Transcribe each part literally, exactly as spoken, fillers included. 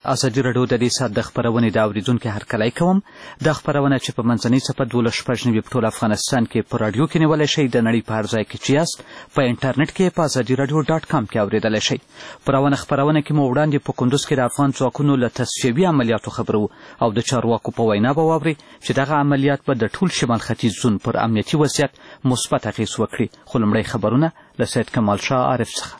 ازادي راډیو د دې ساعت د خپرونې د اورېدونکو هرکلی کوم. دا خپرونه چې په منځنۍ څپه دولس شپږ نوي په ټول افغانستان کې په راډیو کې نیولی شئ، د نړۍ په هر ځای کې چې یاست په انټرنیټ کې په ازادي راډیو ډاټ کام کې اورېدلی شئ. په روانه خپرونه کې مو وړاندې په کندوز کې د افغان ځواکونو له تصفیوي عملیاتو خبرو او د چارواکو په وینا به واورئ چې دغه عملیات به د ټول شمال ختیځ زون پر امنیتي وضعیت مثبت اغېز وکړي. خو لومړی خبرونه له سید کمال شاه عارف څخه.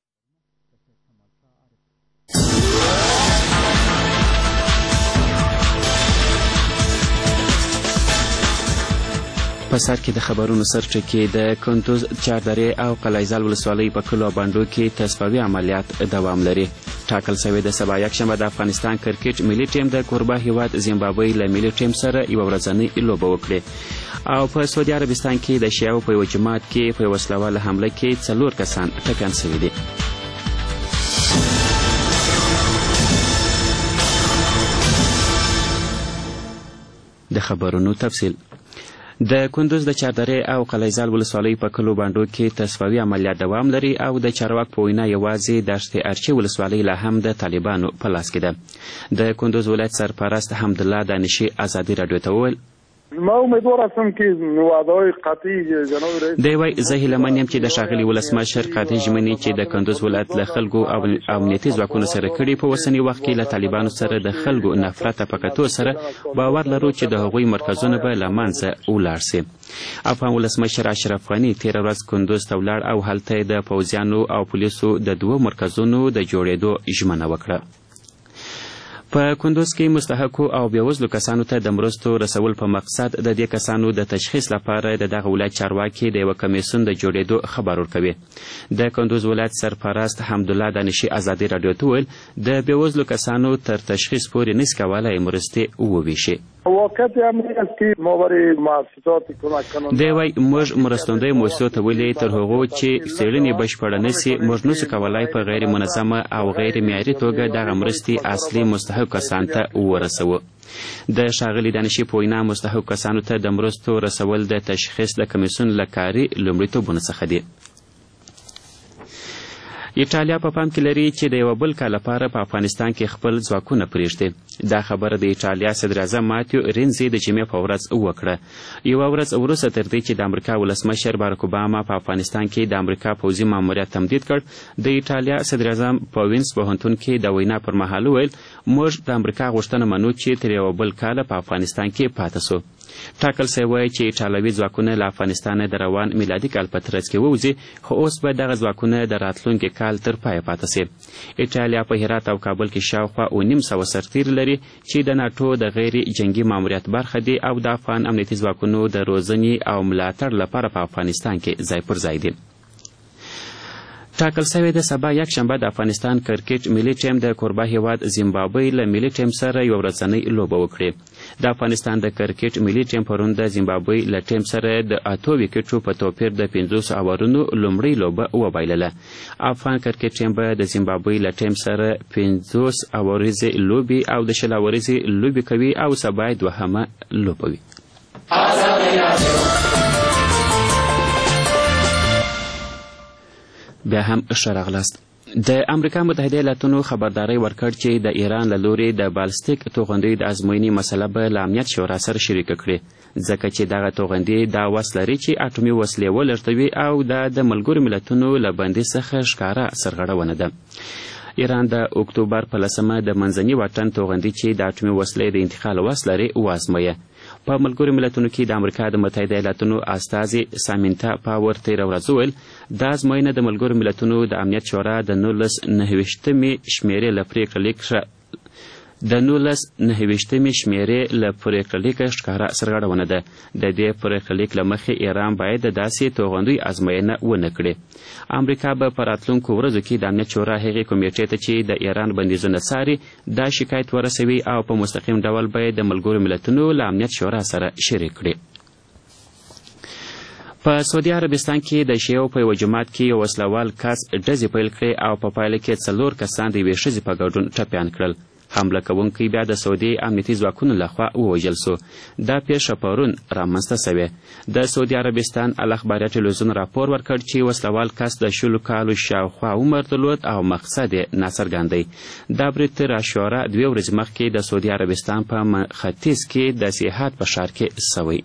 په سر کې د خبرونو سرچکې د کندوز، چاردرې او قلعهزال ولسوالۍ په کلو او بانډو کې تصفیوي عملیات دوام لري. ټاکل شوې د سبا یکشنبه د افغانستان کرکټ ملي ټیم د کوربه هیواد زیمبابوې له ملي ټیم سره یوه ورځنۍ لوبه وکړي. او په سعودي عربستان کې د شیعو په یوه جماعت کې په یوه وسله حمله کې څلور کسان ټپیان شوي دي. د خبرونو تفصیل. د کندوز د چاردرې او قلعهزال ولسوالۍ په کلو بانډو کې تصفیوي عملیات دوام لري او د چارواک په وینا یوازې دشت ارچي ولسوالۍ لا هم د طالبانو په لاس کې ده. د کندوز ولایت سرپرست حمدالله دانشي ازادي راډیو ته وویل ما امیدوار هستم که وعده‌های قطعی جناب رئیس دی وایي زه هیلهمن یم چې د ښاغلي ولسمشر قطعي ژمنې چې د کندوز ولایت له خلکو او امنیتي ځواکونو سره کړي په اوسني وخت کې له طالبانو سره د خلکو نفرت په کتو سره باور لرو چې د هغوی مرکزونه به له منځه ولاړ سي. افغان ولسمشر اشرف غني تېره ورځ کندوز ته ولاړ او هلته د پوځیانو او پولیسو د دوو مرکزونو د جوړېدو ژمنه وکړه. په کندوز کې مستحقو او بېوزلو کسانو ته د مرستو رسول په مقصد د دې کسانو د تشخیص لپاره د دغه ولایت چارواکي د یوه کمیسیون د جوړېدو خبر ورکوي. د کندوز ولایت سرپرست حمدالله دانشي ازادي راډیو ته وویل د بېوزلو کسانو تر تشخیص پورې نشي کولی مرستې وویشي. واقعیت هم است که ما برای مؤسسات کمک کننده دی وایي موږ مرستندویو مؤسسو ته ولې تر هغو چې څېړنې بشپړه نه سي موږ نسو کولی په غیر منظمه او غیر معیاري توګه دغه مرستې اصلي مستحق کسانو ته ورسوو. د ښاغلي دانشي په وینا مستحق کسانو ته د مرستو رسول د تشخیص د کمیسیون له کاري لومړیتوبونو څخه دي. ایټالیا په پام کې لري چې د یوه بل کال لپاره په افغانستان کې خپل ځواکونه پرېږدي. دا خبره د ایټالیا صدراعظم ماتیو رینزي د جمعې په ورځ وکړه، یوه ورځ وروسته تر دې چې د امریکا ولسمشر باراک اوباما په افغانستان کې د امریکا پوځي ماموریت تمدید کړ. د ایټالیا صدراعظم په وینس پوهنتون کې د وینا پر مهال وویل موږ د امریکا غوښتنه منو چې تر یوه بل کاله په افغانستان کې پاته سو. ټاکل شوی چې ایټالوي ځواکونه له افغانستانه د روان میلادي کال په ترڅ کې ووځي، خو اوس به دغه ځواکونه د راتلونکي کال تر پایه پاته سي. ایټالیا په هرات او کابل کې شاوخوا اوه نیم سوه سرتیري لري چې د ناټو د غیر جنگي ماموریت برخه دي او د افغان امنیتي ځواکونو د روزنې او ملاتړ لپاره په افغانستان کې ځای پر ځای دي. ټاکل شوې د سبا یکشنبه د افغانستان کرکټ ملي ټیم د کوربه هیواد زیمبابوې له ملي ټیم سره یوه ورځنۍ لوبه وکړي. د افغانستان د کرکټ ملي ټیم پرون د زیمبابوې له ټیم سره د اتو ویکټو په توپیر د پنځوسو اورونو لومړۍ لوبه وبایلله. افغان کرکټ ټیم به د زیمبابوې له ټیم سره پنځوس اوریزې لوبې او د شل اوریزې لوبې کوي او سبا یې دوهمه لوبه وي. بیا هم ښه راغلاست. د امریکا متحده ایالاتونو خبرداری ورکړ چې د ایران له لوري د بالستیک توغندیو د ازموینې مسله به له امنیت شورا سره شریکه کړي، ځکه چې دغه توغندي دا وس لري چې اټومي وسلې ولړتوي او دا د ملګرو ملتونو له بندیز څخه ښکاره سرغړونه ده. ایران د اکتوبر په لسمه د منځني واټن توغندي چې د اټومي وسلې د انتقال وس لري وازمویه. په ملګرو ملتونو کې د امریکا د متحده ایالاتونو استازي سامینتا پاور تېره ورځ وویل دا ازموینه د ملګرو ملتونو د امنیت شورا د نولس نهه ویشتمې شمېرې له پرېکړه لیک د نولس نهه ویشتمې شمېرې له پرېکړه لیکه ښکاره سرغړونه ده. د دې پرېکړه لیک له مخې ایران باید د داسې توغندیو ازموینه ونه کړي. امریکا به په راتلونکو ورځو کې د امنیت شورا هغې کمیټې ته چې د ایران بندیزونه څاري دا شکایت ورسوي او په مستقیم ډول به یې د ملګرو ملتونو له امنیت شورا سره شریک کړي. په سعودي عربستان کې د شیعو په یوه جماعت کې یو وسلوال کس ډزې پیل کړې او په پایله کې څلور کسان د یوې ښځې په ګډون ټپیان کړل. حمله کوونکی بیا د سعودي امنیتي ځواکونو لخوا ووژل سو. دا پیښه پرون رامنځته سوې. د سعودي عربستان الاخباريه ټلویزیون راپور ورکړ چې وسلوال کس د شلو کالو شاوخوا عمر درلود او مقصد یې ناڅرګند دی. دا برید تر عاشوره دوې ورځې مخکې د سعودي عربستان په ختیځ کې د سیاحت په ښار کې سوی.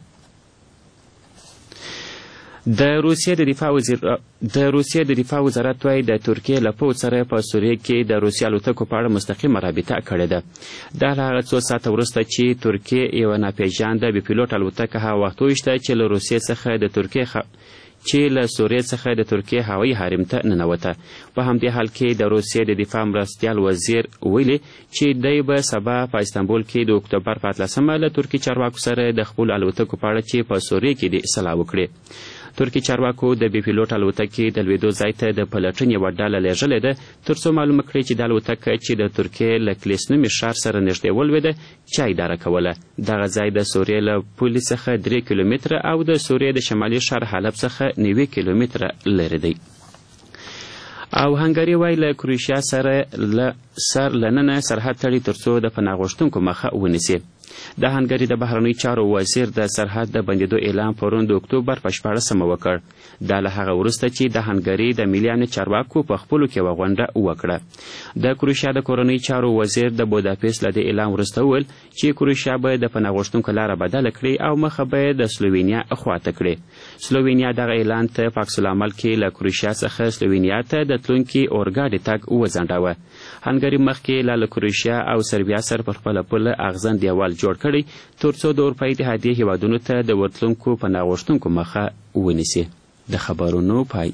د روسیې د دفاع وزیر د روسیې د دفاع وزارت وايي د ترکیې له پوځ سره په سوریه کې د روسیې الوتکو په اړه مستقیمه رابطه کړې ده. دا له هغه څو ساعته وروسته چې ترکیې یوه ناپېژانده بې پیلوټ الوتکه هغه وخت وویشته چې له روسیې څخه د ترکیې خ... چې له سوریې څخه د ترکیې هوایي حریم ته ننوته. په همدې حال کې د روسیې د دفاع مرستیال وزیر ویلي چې دی به سبا په استانبول کې د اکتوبر په اتلسمه له ترکي چارواکو سره د خپلو الوتکو په اړه چې په سوریې کې دي اصلاح وکړي. ترکي چارواکو د بې پیلوټ الوتکې د لوېدو ځای ته د پلټنې یوه ډله لېږلې ده تر څو معلومه کړي چې د الوتکه چې د ترکیې له کلیسنومي ښار سره نږدې ولوېده چا اداره کوله. دغه ځای د سوریې له پولې څخه درې کیلومتره او د سوریې د شمالي ښار حلب څخه نوي کیلومتره لرې دی. او هنګري وایي له کروشیا سره له سر لننه سرحد تړي تر څو د پناه غوښتونکو مخه ونیسي. د هنګري د بهرنیو چارو وزیر د سرحد د بندېدو اعلان پرون د اکتوبر په شپاړسمه وکړ. دا له هغه وروسته چې د هنګري د ملي امنیت چارواکو په خپلو کې یوه غونډه وکړه. د کروشیا د کورنیو چارو وزیر د بوداپست له دې اعلان وروسته وویل چې کروشیا به د پناه غوښتونکو لاره بدله کړي او مخه به د سلووینیا خواته کړي. سلووینیا دغه اعلان ته په عکس العمل کې له کروشیا څخه سلووینیا ته د تلونکي اورګاډي تګ وځنډاوه. هنګري مخکې له کروشیا او سربیا سره پر خپله پوله اغزن دیوال جوړ کړی تر څو د اروپایي اتحادیې هیوادونو ته د ورتلونکو پناه غوښتونکو مخه ونیسي. د خبرونو پای.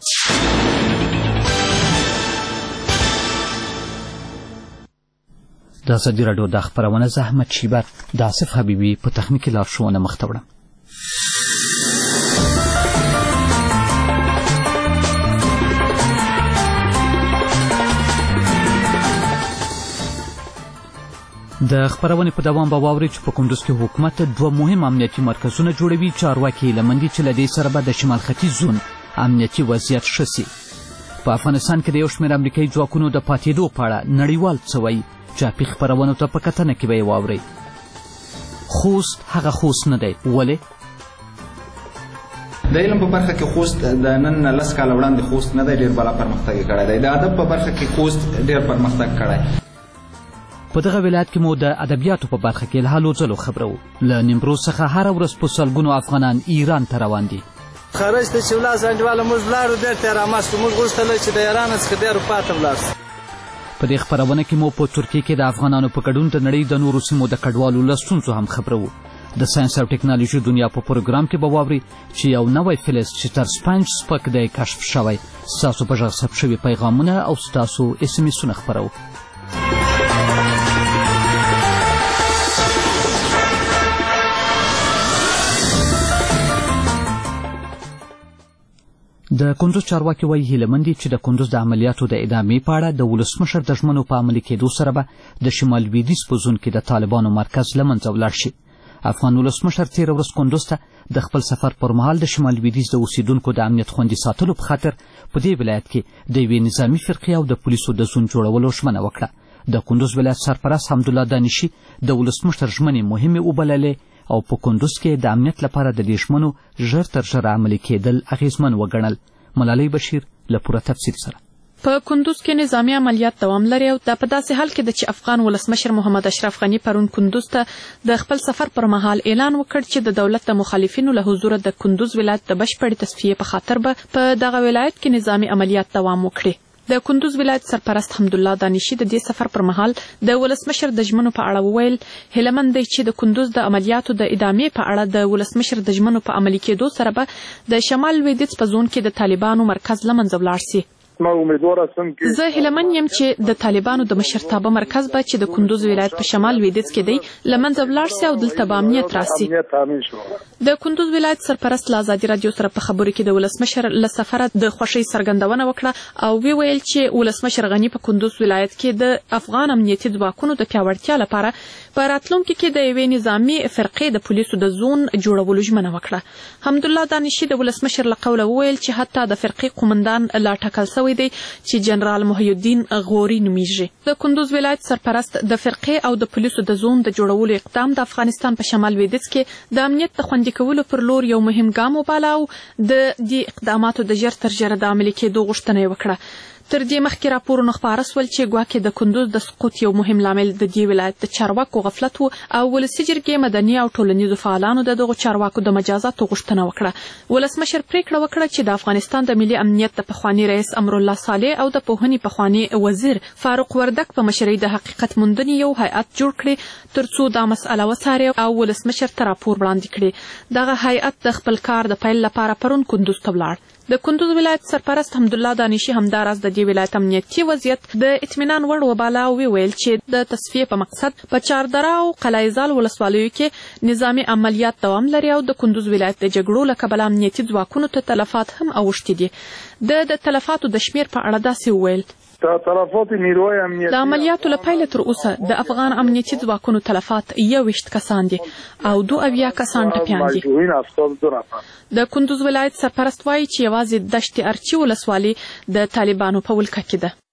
د ازادي راډیو د خپرونه زه احمد شیبر د آصف حبیبي په تخنیکي لارښوونه مخته وړم. د خبرونې په دوام به واورئ چې په کندوز کې حکومت دوه مهم امنیتي مرکزونه جوړوي. چارواکي هیله مند دي چې له دې سره به د شمال ختیځ زون امنیتي وضعیت ښه سي. په افغانستان کې د یو شمېر امریکایي ځواکونو د پاتېدو په اړه نړیوال څه وایي. چاپي خپرونو ته په کتنه کې به یې واورئ. خوست هغه خوست نه دی. ولې؟ د علم په برخه کې خوست د نن لس کاله وړاندې خوست نه دی ډېر بالا پرمختګ یې کړی دی. د ادب په برخه کې خوست ډېر پرمختګ کړی. په دغه ولایت کې مو د ادبیاتو په برخه کې له هلو ځلو خبرو. له نیمروز څخه هره ورځ په سلګونو افغانان ایران ته روان دي. خارج ته چې ولاړ انډیواله موږ ولاړو بېرته یې راماستو. موږ غوښتل چې د ایران څخه بیا اروپا ته ولاړ شو. په دې خپرونه کې مو په ترکیې کې د افغانانو په ګډون د نړۍ د نورو سیمو د کډوالو له ستونزو هم خبرو. د ساینس او ټکنالوژي دنیا په پروګرام کې به واورئ چې یو نوی فلز چې تر سپنج سپک دی کشف شوی. ستاسو په غږ ثبت شوي پیغامونه او ستاسو اس ام اسونه خپرو. د کندوز چارواکي وایي هیله مند دي چې د کندوز د عملیاتو د ادامې په اړه د ولسمشر د ژمنو په عملي کېدو سره به د شمال لویدیځ په زون کې د طالبانو مرکز له منځه ولاړ شي. افغان ولسمشر تېره ورځ کندوز ته د خپل سفر پر مهال د شمال لویدیځ د اوسیدونکو د امنیت خوندي ساتلو په خاطر په دې ولایت کې د یوې نظامي فرقې او د پولیسو د زون جوړولو ژمنه وکړه. د کندوز ولایت سرپرست حمدالله دانشي د ولسمشر ژمنې مهمې وبللې او په کندوز کې د امنیت لپاره د دې ژمنو ژر تر ژره عملي کېدل اغېزمن وګڼل. ملالۍ بشیر له پوره تفصیل سره. په کندوز کې نظامی عملیات دوام لري او دا په داسې حال کې ده چې افغان ولسمشر محمد اشرف غني پرون کندوز ته د خپل سفر پر مهال اعلان وکړ چې د دولت د مخالفینو له حضور د کندوز ولایت د بشپړې تصفیې په خاطر به په دغه ولایت کې نظامی عملیات دوام وکړي. د کندوز ولایت سرپرست حمدالله دانشي د دې سفر پر مهال د ولسمشر د ژمنو په اړه وویل هیله مند دی چې د کندوز د عملیاتو د ادامې په اړه د ولسمشر د ژمنو په عملي کېدو سره به د شمال لویدیځ په زون کې د طالبانو مرکز له منځه ولاړ سي. زه هیله مند یم چې د طالبانو د مشرتابه مرکز به چې د کندوز ولایت په شمال لویدیځ کې دی له منځه ولاړ سي او دلته به امنیت راسي. د کندوز ولایت سرپرست له ازادي راډیو سره په خبرو کې د ولسمشر له سفره د خوښۍ څرګندونه وکړه او وی ویل چې ولسمشر غني په کندوز ولایت کې د افغان امنیتي ځواکونو د پیاوړتیا لپاره په راتلونکي کې د یوې نظامي فرقې د پولیسو د زون جوړولو ژمنه وکړه. حمدالله دانشي د ولسمشر له قوله وویل چې حتی د فرقې قومندان لا ټاکل شوی دی چې جنرال محی الدین غوري نومیږي. د کندوز ولایت سرپرست د فرقې او د پولیسو د زون د جوړولو اقدام د افغانستان په شمال لویدیځ کې د امنیت د خوندي کولو پر لور یو مهم ګام وباله او د دې اقداماتو د ژر تر ژره د عملي کېدو غوښتنه یې وکړه. تر دې مخکې راپورونه خپاره سول چې ګواکې د کندوز د سقوط یو مهم لامل د دې ولایت د چارواکو غفلت و او ولسي جرګې مدني او ټولنیزو فعالانو د دغو چارواکو د مجازاتو غوښتنه وکړه. ولسمشر پریکړه وکړه چې د افغانستان د ملي امنیت د پخواني رئیس امرالله صالح او د پوهنې پخواني وزیر فاروق وردک په مشرۍ د حقیقت موندنې یو هیئت جوړ کړي تر څو دا مسئله وڅاري او ولسمشر ته راپور وړاندې کړي. دغه هیئت د خپل کار د پیل لپاره پرون کندوز ته ولاړ. د کندوز ولایت سرپرست حمدالله دانشي همداراز د دې ولایت امنیتي وضعیت د اطمینان وړ وباله او ویل چې د تصفیې په مقصد په چاردره او قلعه زال ولسوالیو کې نظامي عملیات دوام لري او د کندوز ولایت د جګړو له کبله امنیتي ځواکونو ته تلفات هم اوښتي دي. د د تلفاتو د شمیر په اړه داسې وویل: تلفات نیروی امنیتي د عملیاتو له پیله تر اوسه د افغان امنیتي ځواکونو تلفات یوویشت کسان دي او دو اویا کسان ټپیان دي. د کندوز ولایت سرپرست وایي چې یوازې دشت ارچي ولسوالي د طالبانو په ولکه کې ده.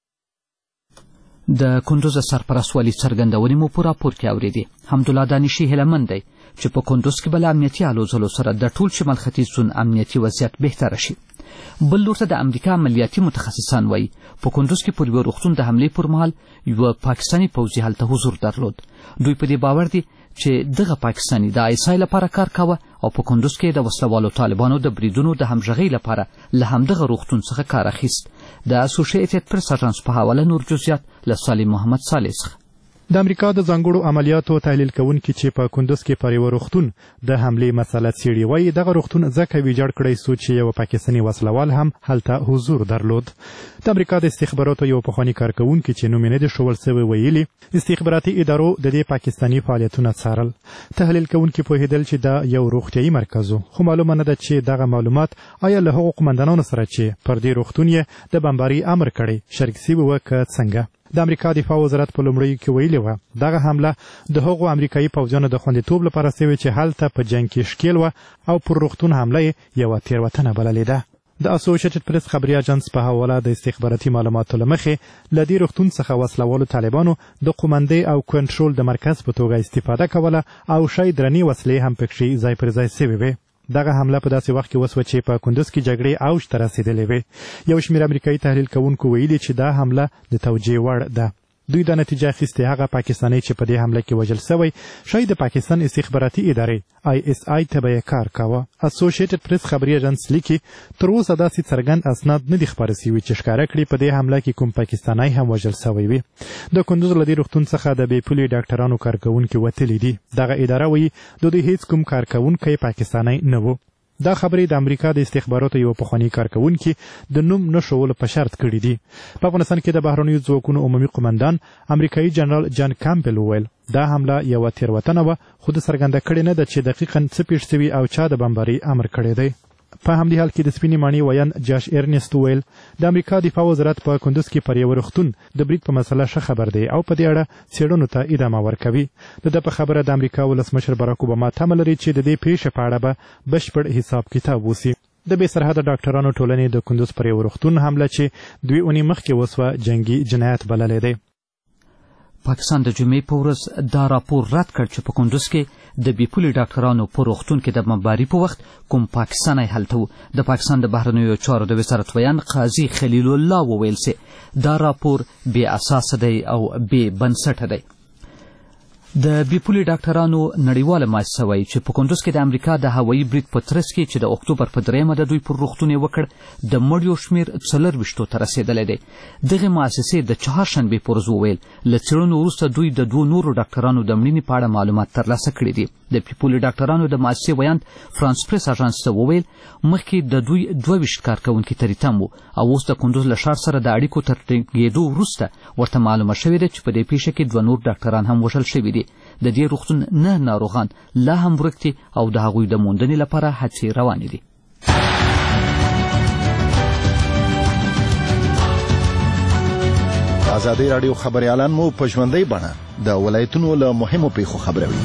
د کندوز سرپرست والي څرګندونې مو په راپور کې اورېدې. حمدالله دانشي هیلهمند دی چې په کندوز کې به له امنیتي هلو ځلو سره د ټول شمال ختیځ زون امنیتي وضعیت بهتره شي. بل لور ته د امریکا عملیاتي متخصصان وایي په کندوز کې پر یوه روغتون د حملې پر مهال یوه پاکستاني پوځي هلته حضور درلود. دوی په دې باور دي چې دغه پاکستاني د آی اس آی لپاره کار کاوه او په کندوز کې د وسلوالو طالبانو د بریدونو د همغږۍ لپاره له همدغه روغتون څخه کار اخیست. د اسوسییټډ پریس اژانس په حواله نور جزئیات له سالم محمد صالح څخه. د امریکا د ځانګړو عملیاتو تحلیل کوونکي چې په کندوز کې پر یوه روغتون د حملې مسله څېړي وایي دغه روغتون ځکه ویجاړ کړی سو چې یو پاکستاني وسلوال هم هلته حضور درلود. د امریکا د استخباراتو یو پخواني کارکوونکي چې نوم یې نه دی ښودل سوی ویلي استخباراتي ادارو د دې پاکستاني فعالیتونه څارل. تحلیل کوونکي پوهېدل چې دا یو روغتیایي مرکز و خو معلومه نه ده چې دغه معلومات آیا له هغو قمندانانو سره چې پر دې روغتون یې د بمباري امر کړی شریک سوي وه که څنګه. د امریکا دفاع وزارت په لومړیو کې ویلي وه دغه حمله د هغو امریکایي پوځیانو د خوندیتوب لپاره سوې چې هلته په جنګ کې ښکېل وه او پر روغتون حمله یې یوه تېروتنه بللې ده. د اسوسییټډ پریس خبري اژانس په حواله د استخباراتي معلوماتو له مخې له دې روغتون څخه وسلوالو طالبانو د قومندۍ او کنټرول د مرکز په توګه استفاده کوله او شی درنې وسلې هم پکښې ځای پر ځای سوې وې. دغه حمله په داسې وخت کې وسوه چې په کندوز کې جګړې اوج ته رسېدلې وې. یو شمېر امریکایي تحلیل کوونکو ویلي چې دا حمله د توجیې وړ ده. دوی دا نتیجه اخیستې هغه پاکستانی چې په دې حمله کې وژل سوی شاید د پاکستان استخباراتي ادارې آی اس آی ته به یې کار کاوه. اسوسییټډ پریس خبري اژانس لیکي تر اوسه داسې څرګند اسناد نه دي خپاره سوي چې ښکاره کړي په دې حمله کې کوم پاکستانی هم وژل سوی وي. د کندوز له دې روغتون څخه د بې پولې ډاکټرانو کارکوونکي وتلي دي. دغه اداره وایي د دوی هیڅ کوم کارکوونکی پاکستانی نه و. دا خبرې د امریکا د استخباراتو یو پخواني کارکوونکي د نوم نه ښودلو په شرط کړي دي. په افغانستان کې د بهرنیو ځواکونو عمومي قمندان امریکایي جنرال جان کامپل وویل دا حمله یوه تېروتنه وه خو د څرګنده کړې نه ده چې دقیقا څه پېښ سوي او چا د بمباري امر کړی دی. په همدې حال کې د سپینې ماڼۍ ویاند جاش ارنیسټ وویل د امریکا دفاع وزارت په کندوز کې پر یوه روغتون د برید په مسله ښه خبر دی او په دې اړه څېړنو ته ادامه ورکوي. د ده په خبره د امریکا ولسمشر باراک اوباما تمه لري چې د دې پیښې په اړه به بشپړ حساب کتاب وسي. د بې سرحده ډاکټرانو ټولنې د کندوز پر یوه روغتون حمله چې دوې اونۍ مخکې وسوه جنګي جنایت بللی دی. پاکستان د جمعې په ورځ دا راپور رد کړ چې په کندوز کې د بې پولې ډاکټرانو په روغتون کې د بمباري په وخت کوم پاکستانی هلته و. د پاکستان د بهرنیو چارو د وزارت ویان قاضي خلیل الله وویل چې دا راپور بې اساسه دی او بې بنسټه دی. د بې پولې ډاکټرانو نړیواله مؤسسه وایي چې په کندوز کې د امریکا د هوایي برید په ترڅ کې چې د اکتوبر په درېیمه د دوی پر روغتون یې وکړ د مړیو شمېر څلرویشتو ته رسېدلی دی. دغې مؤسسې د چهارشنبې په ورځ وویل له څېړنو وروسته دوی د دوو نورو ډاکټرانو د مړینې په اړه معلومات ترلاسه کړي دي. د بې پولې ډاکټرانو د مؤسسې ویاند فرانس پریس اژانس ته وویل مخکې د دوی دوه ویشت کارکوونکي ترې تم وو او اوس د کندوز له ښار سره د اړیکو تر ټینګېدو وروسته ورته معلومه شوې ده چې په دې پیښه کې دوه نور ډاکټران هم وژل شوي دي. د دې روغتون نه ناروغان لا هم ورک دي او د هغوی د موندنې لپاره هڅې روانې دي. ازادي راډیو خبريالان مو په ژوندۍ بڼه د ولایتونو له مهمو پیښو خبروي.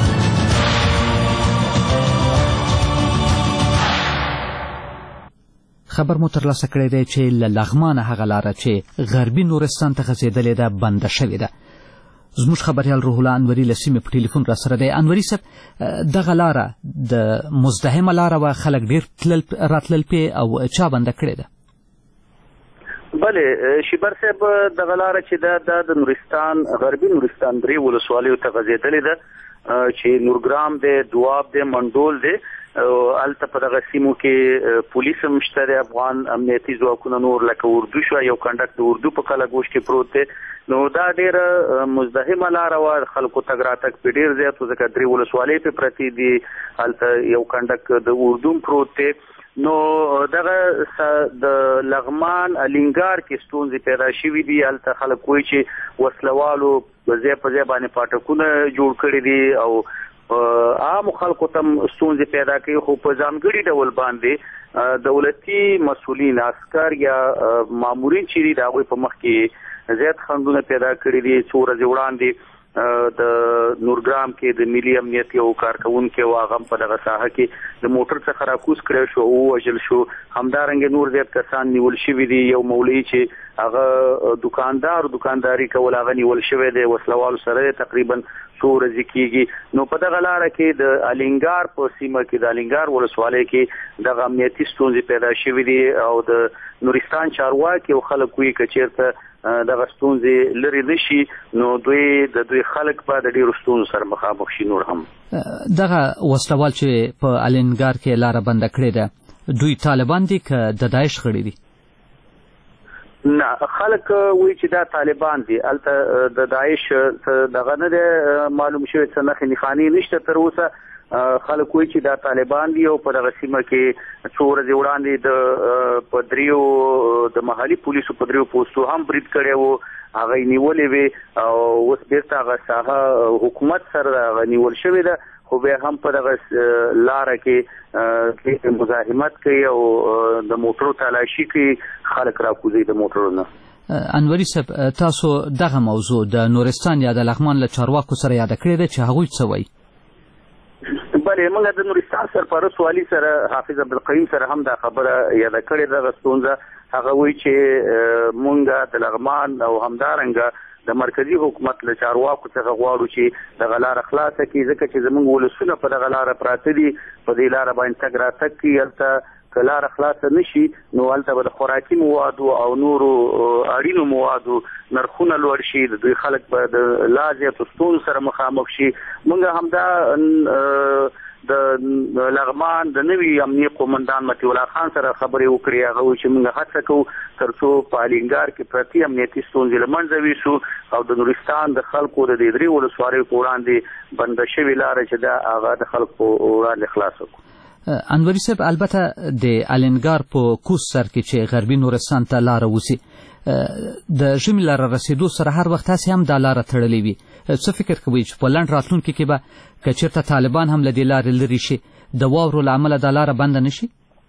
خبر مو ترلاسه کړی دی چې له لغمانه هغه لاره چې غربي نورستان ته غځېدلې ده بنده شوې ده. زموږ خبریال روح الله انوري له سیمې په ټلیفون را سره دی. انوري صاحب، دغه لاره د مزدحمه لاره وه، خلک ډېر تلل راتلل پې او چا بنده کړې ده؟ بله شیبر صاحب، دغه لاره چې ده دا د نورستان غربي نورستان درې ولسوالیو ته غځېدلې ده چې نورګرام دی، دواب دی، منډول دی. هلته په دغه سیمو کې پولیس هم شته دی، افغان امنیتي ځواکونه نور لکه اردو شوه، یو کنډک د اردو په قلعهګوش کې پروت دی. نو دا ډېره مزدحمه لاره وه، خلکو تګ راتګ پې ډېر زیات و ځکه درې ولسوالۍ پې پرتې دي، هلته یو کنډک د اردو هم پروت دی. نو دغه د لغمان الینګار کې ستونزې پیدا شوي دي. هلته خلک وایي چې وسلوالو ځای په ځای باندې پاټکونه جوړ کړي دي او عامو خلکو ته ستونزې پیدا کوي، خو په ځانګړي ډول باندې دولتي مسؤلین عسکر یا مامورین چې دي د هغوی په مخ کې زیات خنډونه پیدا کړي دي. څو ورځې وړاندې د نورګرام کې د ملي امنیت یو کارکونکی و، هغه په دغه ساحه کې د موټر څخه راکوز کړی شو او ووژل شو. همدارنګه نور زیات کسان نیول شوي دي. یو مولوي چې هغه دکاندار دکانداري کول هغه نیول شوی دی، وسلوالو سره تقریبا څو ورځې کېږي. نو په دغه لاره کې د الینګار په سیمه کې د الینګار ولسوالۍ کې دغه امنیتي ستونزې پیدا شوي دي او د نورستان چارواکي او خلک وایي که چېرته دغه ستونزې لرې نه شي نو دوی د دوی خلک به د ډېرو ستونزو سره مخامخ شي. نور هم دغه وسلوال چې په الینګار کې لاره بنده کړې ده، دوی طالبان دي که د داعش غړي دي؟ نه، خلک وایي چې دا طالبان دي. هلته د داعش دغه نه دی معلوم شوی، څه نښې نښانې نشته تر اوسه. خلک وایي چې دا طالبان دي او په دغه سیمه کې څو ورځې وړاندې د په دریو د محلي پولیسو په دریو پوستو هم برید کړی و، هغه یې نیولې وې او اوس بېرته هغه ساحه حکومت سره هغه نیول شوې ده، خو بیا هم په دغه لاره کې مزاحمت کوي او د موټرو تلاشي کوي، خلک راکوزوي د موټرو نه. انوري صاحب، تاسو دغه موضوع د نورستان یا د لغمان له چارواکو سره یاده کړې ده چې هغوی څه وایي؟ بله، موږ د نورستان سرپرست والي سره حافظ عبدالقیوم سره هم دا خبره یاده کړې ده ستونزه. هغه وایي چې موږ د لغمان او همدارنګه د مرکزي حکومت له چارواکو څخه غواړو چې دغه لاره خلاصه کړي، ځکه چې زموږ ولسونه په دغه لاره پراته دي، په دې لاره باندې تګ راتګ کوي. هلته که لاره خلاصه نه شي نو هلته به د خوراکي موادو او نورو اړینو موادو نرخونه لوړ شي، د دوی خلک به د لا زیاتو ستونزو سره مخامخ شي. موږ همدا د لغمان د نوي امنیه قومندان مطیع الله خان سره خبرې وکړې. هغه وایي چې موږ هڅه کوو تر څو په الینګار کې پرتې امنیتي ستونزې له منځه یوسو او د نورستان د خلکو د دې درې ولسوالیو په وړاندې بنده شوې لاره چې ده هغه د خلکو په وړاندې خلاصه کړو. انوري صاحب، البته د الینګار په کوز سر کې چې غربي نورستان ته لاره وځي، د ژمي لاره رسېدو سره هر وخت هسې هم دا لاره تړلې وي. څه فکر کوئ چې په لنډ راتلونکي کې به که چېرته طالبان هم له دې لارې لرې شي، د واورو له امله دا لاره بنده نه شي؟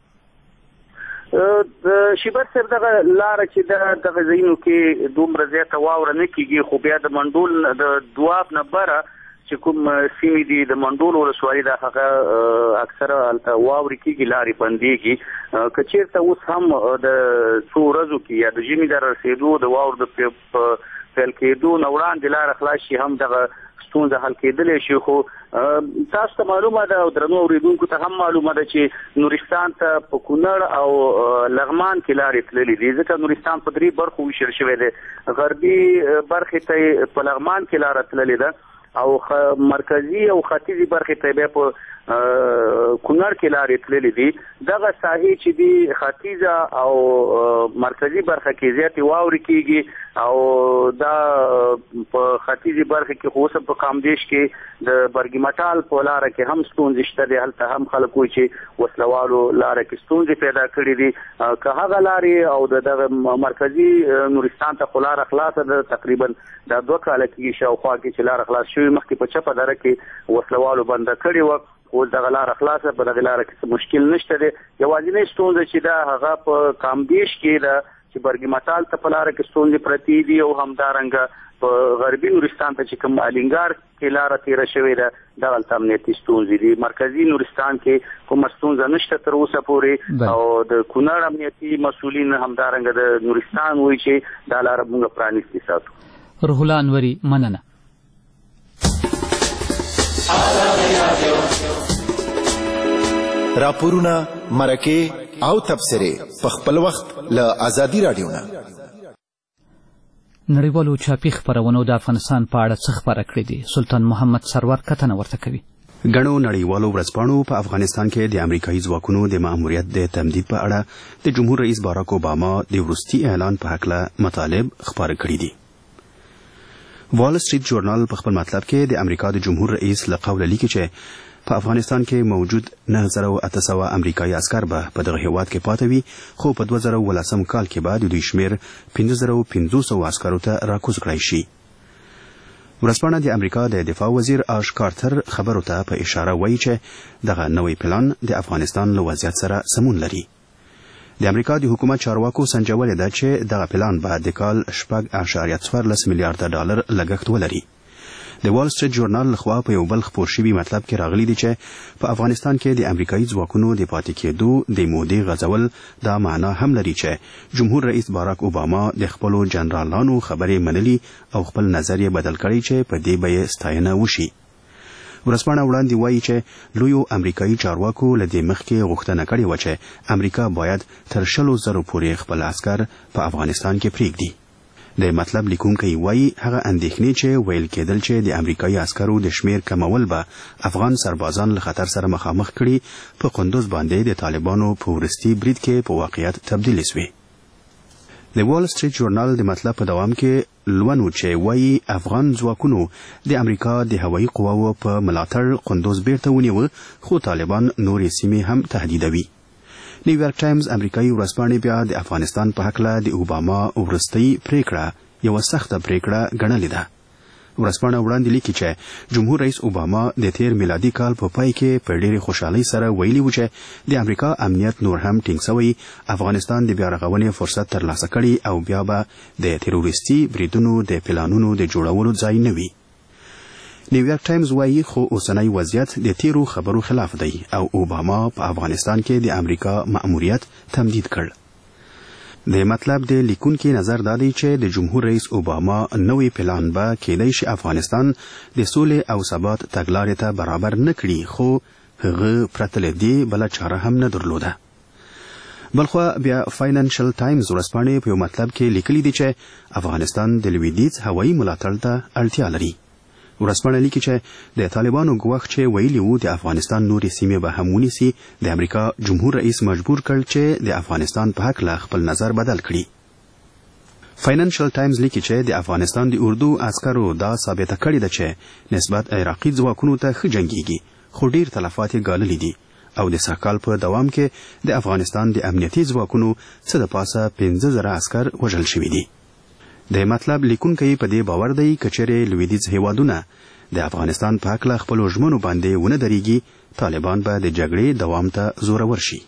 شیبر صاحب، دغه لاره چې ده دغه ځایونو کې دومره زیاته واوره نه کېږي، خو بیا د منډول د دواب نه بره چې کوم سیمې دي د منډول ولسوالي ده هغه اکثره هلته واورې کېږي، لارې بندېږي. که چېرته اوس هم د څو ورځو کې یا د ژمي د رسېدو د واورو د پیل کېدو نه وړاندې لاره خلاص شي هم دغه ستونزه حل کېدلی شي. خو تاسو ته معلومه ده او درنو اورېدونکو ته هم معلومه ده چې نورستان ته په کونړ او لغمان کې لارې تللې دي، ځکه نورستان په درې برخو ویشل شوی دی. غربي برخې ته په لغمان کې لاره تللې ده او مرکزي او ختیځي برخې ته بیا په کونړ کې لارې تللې دي دغه ساحې چې دي ختیځه او مرکزي برخه کې زیاتې واورې کېږي او دا په ختیځي برخه کې خو اوس په کامدیش کې د برګي مټال په لاره کې هم ستونزې شته دي هلته هم خلک وایي چې وسلوالو لاره کې ستونزې پیدا کړي دي که هغه لارې او د دغه مرکزي نورستان ته خو لاره خلاصه ده تقریبا دا دوه کاله کېږي شاوخوا کې چې لاره خلاص شوې مخکې په چپه دره کې وسلوالو بنده کړې وه اوس دغه لاره خلاصه په دغه لاره کې مشکل نشته دی یوازینۍ ستونزه چې دا هغه په کامدیش کې ده چې برګي مټال ته په لاره کې ستونزې پرتې دي او همدارنګه په غربي نورستان ته چې کوم الینګار کې لاره تیره شوې ده دغلته امنیتي ستونزې دي مرکزي نورستان کې کومه ستونزه نشته تر اوسه پورې او د کونړ امنیتي مسؤلین همدارنګه د نورستان وایي چې دا لاره موږ پرانیستې ساتو. روح الله انوري مننه. راپورونه مرکه او تبصره په خپل وخت له ازادي رادیو نه. نړیوالو چاپي خپرونو د افغانستان په اړه څه خبره کړې دي؟ سلطان محمد سرور کتنه ورته کوي. ګڼو نړیوالو ورځپاڼو په افغانستان کې د امریکایي ځواکونو د مأموریت د تمدید په اړه د جمهور رئیس باراک اوباما د وروستي اعلان په هکله مطالب خپاره کړي دي. وال سټریټ جورنال په خپل مطلب کې د امریکا د جمهور رئیس له قوله لیکي چې په افغانستان کې موجود نه زره اته سوه امریکایي عسکر به په دغه هیواد کې پاتې وي خو په دوه زره ولسم کال کې به د دوی شمېر پنځه زره پنځه سوه عسکرو ته راکوز کړی شي. ورځپاڼه د امریکا د دفاع وزیر آش کارتر خبرو ته په اشاره وایي چې دغه نوی پلان د افغانستان له وضعیت سره سمون لري. د امریکا د حکومت چارواکو سنجولې ده چې دغه پلان به د کال شپږ اعشاریه څوارلس میلیارډه ډالر لګښت ولري. د وال سټریټ جورنال لخوا په یو بل خپور شوي مطلب کې راغلي دي چې په افغانستان کې د امریکایي ځواکونو د پاتې کېدو د مودې غځول دا معنا هم لري چې جمهور رئیس باراک اوباما د خپلو جنرالانو خبرې منلي او خپل نظر یې بدل کړی چې په دې به یې ستاینه وشي. ورځپاڼه وړاندې وایي چې لویو امریکایي چارواکو له دې مخکې غوښتنه کړې وه چې امریکا باید تر شلو زرو پورې خپل عسکر په افغانستان کې پرېږدي. د مطلب لیکونکی وایي هغه اندېښنې چې ویل کېدل چې د امریکایي عسکرو د شمیر کمول به افغان سربازان له خطر سره مخامخ کړي په قندوز باندې د طالبانو په وروستي برید کې په واقعیت تبدیل شوې. د وال سټریټ جورنال د مطلب په دوام کې لونو چې وایي افغان ځواکونو د امریکا د هوایي قواو په ملاتړ قندوز بیرته ونیوه خو طالبان نورې سیمې هم تهدیدوي. نیویارک ټایمز امریکایي ورځپاڼې بیا د افغانستان په هکله د اوباما وروستۍ پریکړه یوه سخته پریکړه ګڼلې ده. ورځپاڼه وړاندې لیکي چې جمهور رئیس اوباما د تیر میلادي کال په پای کې په ډېرې خوشحالۍ سره ویلي و چې د امریکا امنیت نور هم ټینګ سوی افغانستان د بیا رغونې فرصت ترلاسه کړي او بیا به د تروریستي بریدونو د پلانونو د جوړولو ځای نه وي. نیویارک ټایمز وایي خو اوسنی وضعیت د تیرو خبرو خلاف دی او اوباما په افغانستان کې د امریکا مأموریت تمدید کړ. د مطلب د لیکونکي نظر دا دی چې د جمهور رئیس اوباما نوې پلان به کېدای شي افغانستان د سولې او ثبات تګلارې ته برابر نه کړي خو هغه پرته له دې بله چاره هم نه درلوده. بلخوا بیا فاینانشل ټایمز ورځپاڼې په یو مطلب کې لیکلي دي چې افغانستان د لویدیځ هوایي ملاتړ ته اړتیا لري. ورځپاڼه لیکي چې د طالبانو ګواښ چې ویلي وو د افغانستان نورې سیمې به هم ونیسي د امریکا جمهور رئیس مجبور کړ چې د افغانستان په هکله خپل نظر بدل کړي. فاینانشل ټایمز لیکي چې د افغانستان د اردو عسکرو دا ثابته کړې ده چې نسبت عراقي ځواکونو ته ښه جنګیږي خو ډیر تلفات یې ګاللي دي او د سږکال په دوام کې د افغانستان د امنیتي ځواکونو څه د پاسه پنځه زره عسکر وژل شوي دي. د مطلب لیکونکی په دې باور دی که چیرې لویدیځ هیوادونه د افغانستان په هکله خپلو ژمنو باندې ونه درېږي طالبان به د جګړې دوام ته زورور شي.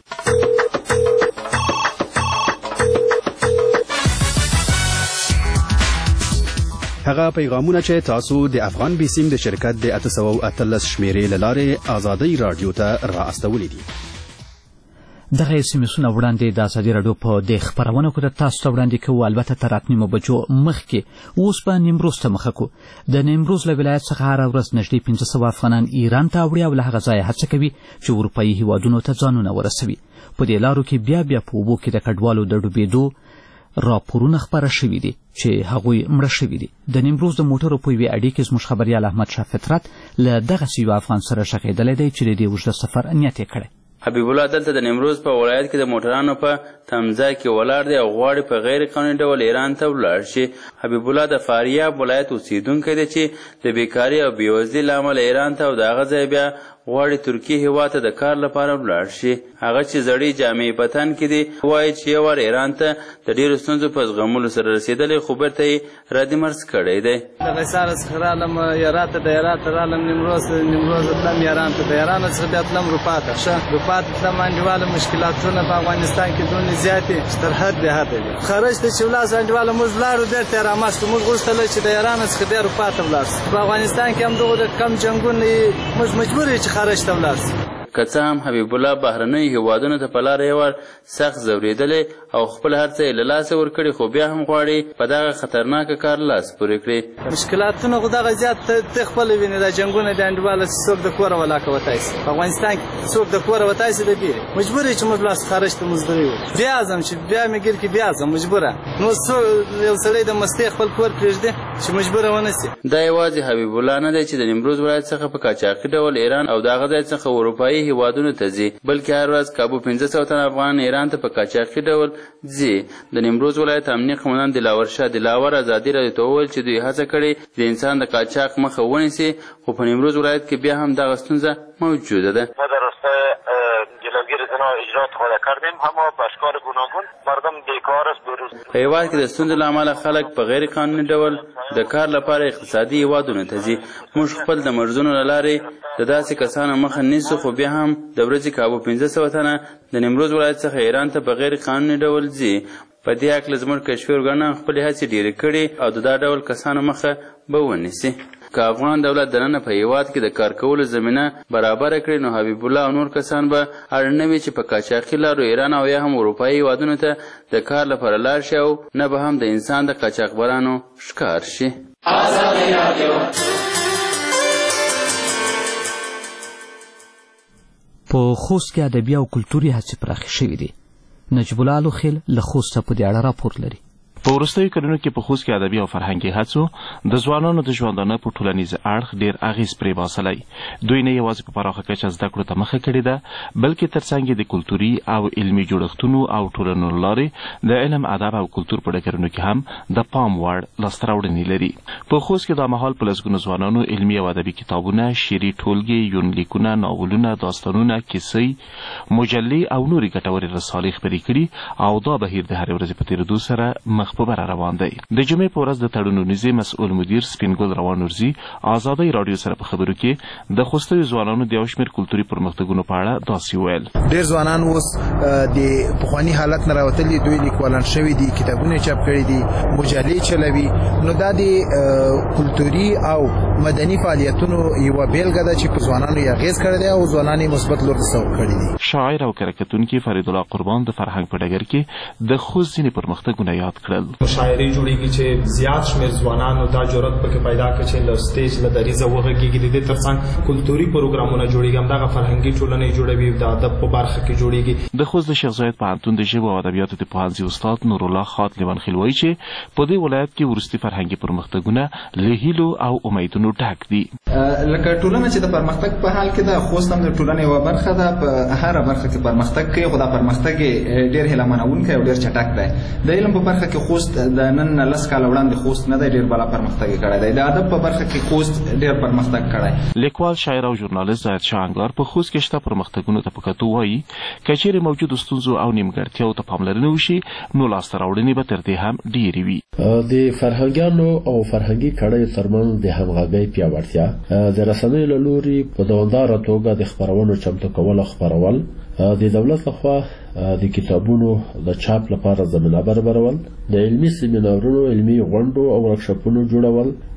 هغه پیغامونه چې تاسو د افغان بیسیم د شرکت د اته سوه اتلس شمیرې له لارې ازادۍ راډیو ته را استولي دي. دغه سیمسونه وړاندې د ازادي راډیو په د خپرونو کې د تاسو ته وړاندې کوو البته تر اته نیمو بجو مخکې اوس به نیمروز ته مخه کړو. د نیمروز له ولایت څخه هره ورځ نږدې پنځه سوه افغانان ایران ته اوړي او له هغه ځایه هڅه کوي چې اروپایي هیوادونو ته ځانونه ورسوي. په دې لارو کې بیا بیا په اوبو کې د کډوالو د ډوبېدو راپورونه خپاره شوي دي چې هغوی مړه شوي دي. د نیمروز د موټرو په یوې اډې کې زموږ خبریال احمدشاه فطرت له دغسې یو افغان سره غږېدلی دی چې د دې اوږده سفر نیت یې کړی. حبیب الله دلته د نیمروز په ولایت کې د موټرانو په تمځای کې ولاړ دی او غواړي په غیر قانوني ډول ایران ته ولاړ شي. حبیب الله د فاریاب ولایت اوسیدونکی دی چې د بیکاري او بېوزلۍ له امله ایران ته او د هغه ځای بیا غواړي ترکیې هېواد ته د کار لپاره ولاړ شي. هغه چې زړې جامې په تن کې دي وایي چې یو وار ایران ته د ډېرو ستونزو په زغملو سره رسېدلی خو بېرته یې ردمرز کړی دی. د قیصار څخه رالم هرات ته، د هرات ته رالم نیمروز، نیمروز تلم ایران ته، د ایران څخه بیا تلم اروپا ته. ښه اروپا ته تلم انډیواله مشکلاتونه په افغانستان کې دومره زیات دي چې تر حد بې حده دي. خرج ته چې ولاړ انډیواله موږ ولاړو بېرته یې راماستو. موږ غوښتله چې د ایران څخه بیا اروپا ته ولاړ شو. په افغانستان کې همدغه کم جنګونه موږ مجبور یو چې خرج ته ولاړ شو. که څه هم حبیب الله بهرنیو هیوادونو ته په لاره یو وار سخت ځورېدلی او خپل هر څه یې له لاسه ورکړي خو بیا هم غواړي په دغه خطرناکه کار لاس پورې کړي. مشکلاتونه خو دغه زیات ته خپله وینې دا جنګونه د انډیواله چې څوک د کوره ولاکه وتی شي. په افغانستان کې څوک د کوره وتی شي د بیرې مجبور یې چې موږ لاس خارج ته مزدوري وکړو. بیا ځم چې بیا مې ګیر کې بیا ځم مجبوره. نو څوک یو سړی د مستۍ خپل کور پرېږدي چې مجبوره ونه شي. دا یوازې حبیب الله نه دی چې د نیمروز ولایت څخه په قاچاقي ډول ایران او د هغه ځای څخه اروپایي هیوادونو ته ځي، بلکې هر ورځ کابو پنځه سوه تنه افغان ایران ته په قاچاقي ډول ځي. د نیمروز ولایت امنیه قومندان دلاور شاه دلاور ازادي راډیو ته وویل چې دوی هڅه کړې د انسان د قاچاق مخه ونیسي خو په نیمروز ولایت کې بیا هم دغه ستونزه موجوده ده. ما در راستای جلوگیری زنا اجرات خود کردیم، اما به اشکال گوناگون مردم بیکار است. بروز په هیواد کې د ستونزو له امله خلک په غیر قانوني ډول د کار لپاره اقتصادي هیوادونو ته ځي. موږ خپل د مرزونو له لارې د داسې کسانو مخه نیسو خو بیا هم د ورځې کابو پنځه سوه تنه د نیمروز ولایت څخه ایران ته په غیر قانوني ډول ځي. په دې هکله زموږ کشفي ارګانونه خپلې هڅې ډېرې کړي او د دا ډول کسانو مخه به ونیسي. که افغان دولت دننه په هیواد کې د کار کولو زمینه برابره کړي نو حبیب الله او نور کسان به اړ نه وي چې په قاچاقي لارو ایران او یا هم اروپایي هیوادونو ته د کار لپاره لاړ شي او نه به هم د انسان د قاچاقبرانو ښکار شي. په خوست کې ادبي او کلتوري هڅې پراخې شوې دي. نجیب الله لوخیل له خوسته په دې اړه راپور لري. په وروستیو کلونو کې په خوست کې ادبي او فرهنګي هڅو د ځوانانو د ژوندانه په ټولنیز اړخ ډېر اغېز پرې باسلی. دوی نه یوازې په پراخه کچه زده کړو ته مخه کړې ده بلکې ترڅنګ یې د کلتوري او علمي جوړښتونو او ټولنو له لارې د علم ادب او کلتور په ډګرونو کې هم د پام وړ لاسته راوړنې لري. په خوست کې دا مهال په لسګونو ځوانانو علمي او ادبي کتابونه، شعري ټولګې، یونلیکونه، ناولونه، داستانونه، کیسې، مجلې او نورې ګټورې رسالې خپرې کړي او دا بهیر د هرې ورځې په تېرېدو سره مخ په بره روان دی. د جمعې په ورځ د تړونونیزې مسؤل مدیر سپینګل روان نورزي ازادۍ راډیو سره په خبرو کې د خوستیو ځوانانو د یو شمېر کلتوري پرمختګونو په اړه داسې وویل. ډېر ځوانان اوس د پخواني حالت نه راوتلي، دوی لیکوالان شوي دي، کتابونه چاپ کړي دي، مجلې چلوي. نو دا د کلتوري او مدني فعالیتونو یوه بیلګه ده چې په ځوانانو یې اغېز کړی دی او ځوانان یې مثبت لور ته سوق کړي دي. شاعر او کرکټونکي فرید الله قربان د فرهنګ په ډګر کې د خوست ځینې پرمختګونه یاد کړل. مشاعرې جوړېږي چې زیات شمېر ځوانانو دا جرأت پکې پیدا کړي چې له سټیج له دریځه وغږېږي. د دې ترڅنګ کلتوري پروګرامونه جوړېږي، همدغه فرهنګي ټولنې جوړوي، د ادب په برخه کې جوړېږي. د خوست د شیخ زاید پوهنتون د ژبو او ادبیاتو د پوهنځي استاد نورالله خات لیوانخیل وایي چې په دې ولایت کې وروستي فرهنګي پرمختګونه له هیلو او امیدونو ډک دي. لکه ټولنه چې د پرمختګ په حال کې ده، خوست هم د ټولنې یوه برخه ده. په هره برخه کې پرمختګ کوي خو دا پرمختګ ډېر هیله منونکی او ډېر چټک دی. د علم په برخه کې خوست د نن لس کاله وړاندې خوست نه دی ډېر بالا پرمختګ کړی دی. د ادب په برخه کې خوست ډېر پرمختګ کړی. لیکوال، شاعر او ژورنالیست ظاهر شاه انګار په خوست کې شته پرمختګونو ته په کتو وایي که چیرې موجودو ستونزو او نیمګړتیاوو ته پاملرنه وشي نو لاسته راوړنې به تر دې هم ډېرې وي. د فرهنګیانو او فرهنګي کړیو ترمنځ د همغږۍ پیاوړتیا، د رسنیو له لوري په دوامداره توګه د خپرونو چمتو کول او خپرول، د دولت لخوا د کتابونو د چاپ لپاره زمینه برابرول، د علمي سیمینارونو، علمي غونډو او ورکشاپونو جوړول،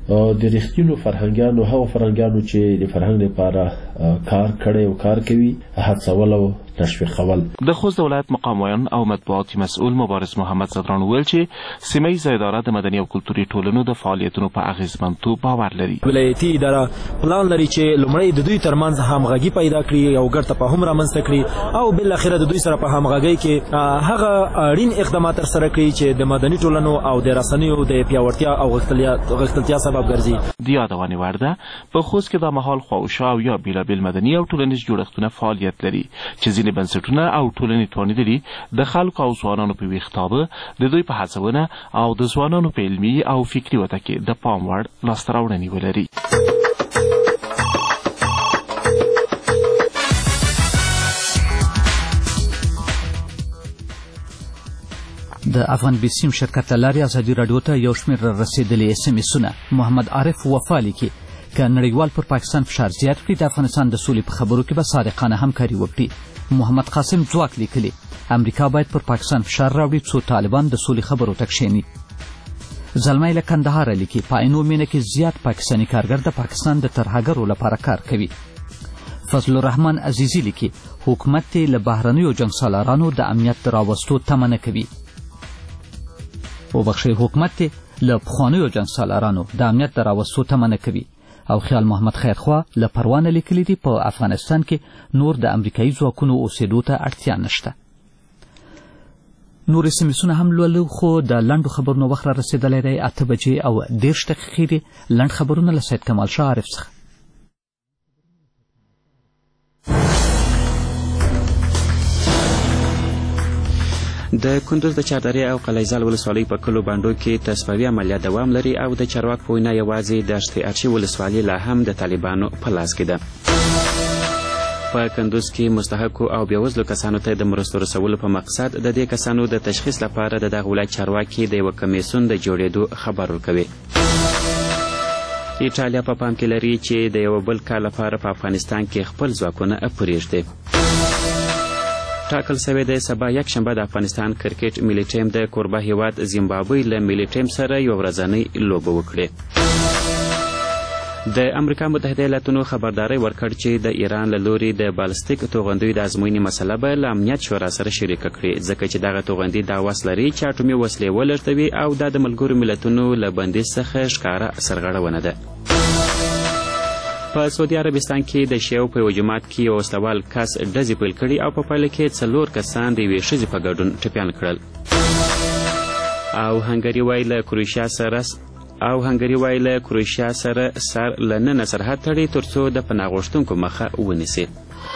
د رښتینو فرهنګیانو هغو فرهنګیانو چې د فرهنګ لپاره کار کړی او کار کوي هڅول او تشویقول. د خوست ولایت مقام او مطبوعاتي مسؤل مبارز محمد صدران وویل چې سیمه ییزه اداره د مدني او کلتوري ټولنو د فعالیتونو په اغیزمنتوب باور لري. ولایتي اداره پلان لري چې لومړی د دوی ترمنځ همغږي پیدا کړي او ګډ تفاهم رامنځته کړي او بل اخره د دوی سره په همغږۍ کې هغه اړین اقدامات ترسره کړي چې د مدني ټولنو او د رسنیو د پیاوړتیا او غښتلتیا سبب ګرځي. د یادونې وړ ده په خوست کې د مهال خواوشا او یا بیلابیل مدني او ټولنیز جوړښتونه فعالیت لري چې ځینې بنسټونه او ټولنې توانیدلي د خلکو او ځوانانو په ویښتابه د دوی په هڅونه او د ځوانانو په علمي او فکري وده کې د پام وړ لاسته راوړنې ولري. د افغان بیسیم شرکت له لارې ازادي راډیو ته یو شمېر رسېدلي اس ام اسونه محمد عارف وفا لیکي که نړیوال پر پاکستان فشار زیات کړي د افغانستان د سولې په خبرو کې به صادقانه همکاري وکړي. محمد قاسم ځواک لیکلي امریکا باید پر پاکستان فشار راوړي څو طالبان د سولې خبرو ته کښېني. زلمی له کندهاره لیکي په عینو مینه کې زیات پاکستاني کارګر د پاکستان د ترهګرو لپاره کار کوي. فضل الرحمن عزیزي لیکي حکومت یې له بهرنیو جنګسالارانو د امنیت د راوستو تمه نه کوي. وبخښئ حکومت یې له پخوانیو جنګسالارانو د امنیت د راوستو تمه نه کوي. او خیال محمد خیرخوا له پروانه لیکلي دي په افغانستان کې نور د امریکایي ځواکونو اوسېدو ته اړتیا نشته. نور اس ام اسونه هم لولو خو د لنډو خبرونو وخت را رسېدلی دی. اته بجې او دېرش دقیقې دي. لنډ خبرونه له سید کمال شاه عارف څخه. د کندوز د چاردرې او قلعهزال ولسوالۍ په کلو بانډو کې تصفوي عملیات دوام لري او د چارواک په وینا یوازې دشت ارچي ولسوالۍ لا هم د طالبانو په لاس کې ده. په کندوز کې مستحقو او بېوزلو کسانو ته د مرستو رسولو په مقصد د دې کسانو د تشخیص لپاره د دغه ولایت چارواکي د یوه کمیسیون د جوړېدو خبر ورکوي. ایټالیا په پام کې لري چې د یو بل کال لپاره په افغانستان کې خپل ځواکونه پرېږدي. ټاکل شوی دی سبا یک شنبه د افغانستان کرکټ ملي ټیم د کوربه هیواد زیمبابوې له ملي ټیم سره یوه ورځنۍ لوبه وکړي. د امریکا متحده ایالاتونو خبرداری ورکړ چې د ایران له لوري د بالستیک توغندیو د ازموینې مسله به له امنیت شورا سره شریکه کړي ځکه چې دغه توغندي دا وس لري چې اټومي وسلې ولېږدوي او دا د ملګرو ملتونو له بندیز څخه ښکاره سرغړونه ده. په سعودي عربستان کې د شیعو په یوه جومات کې یو وسلوال کس ډزې پیل کړي او په پایله کې څلور کسان د یوې ښځې په ګډون ټپیان کړل. او هنګري وایي له کروشیا سره او هنګري وایي له کروشیا سره سر له ننه سرحد تړي تر څو د پناه غوښتونکو مخه ونیسي.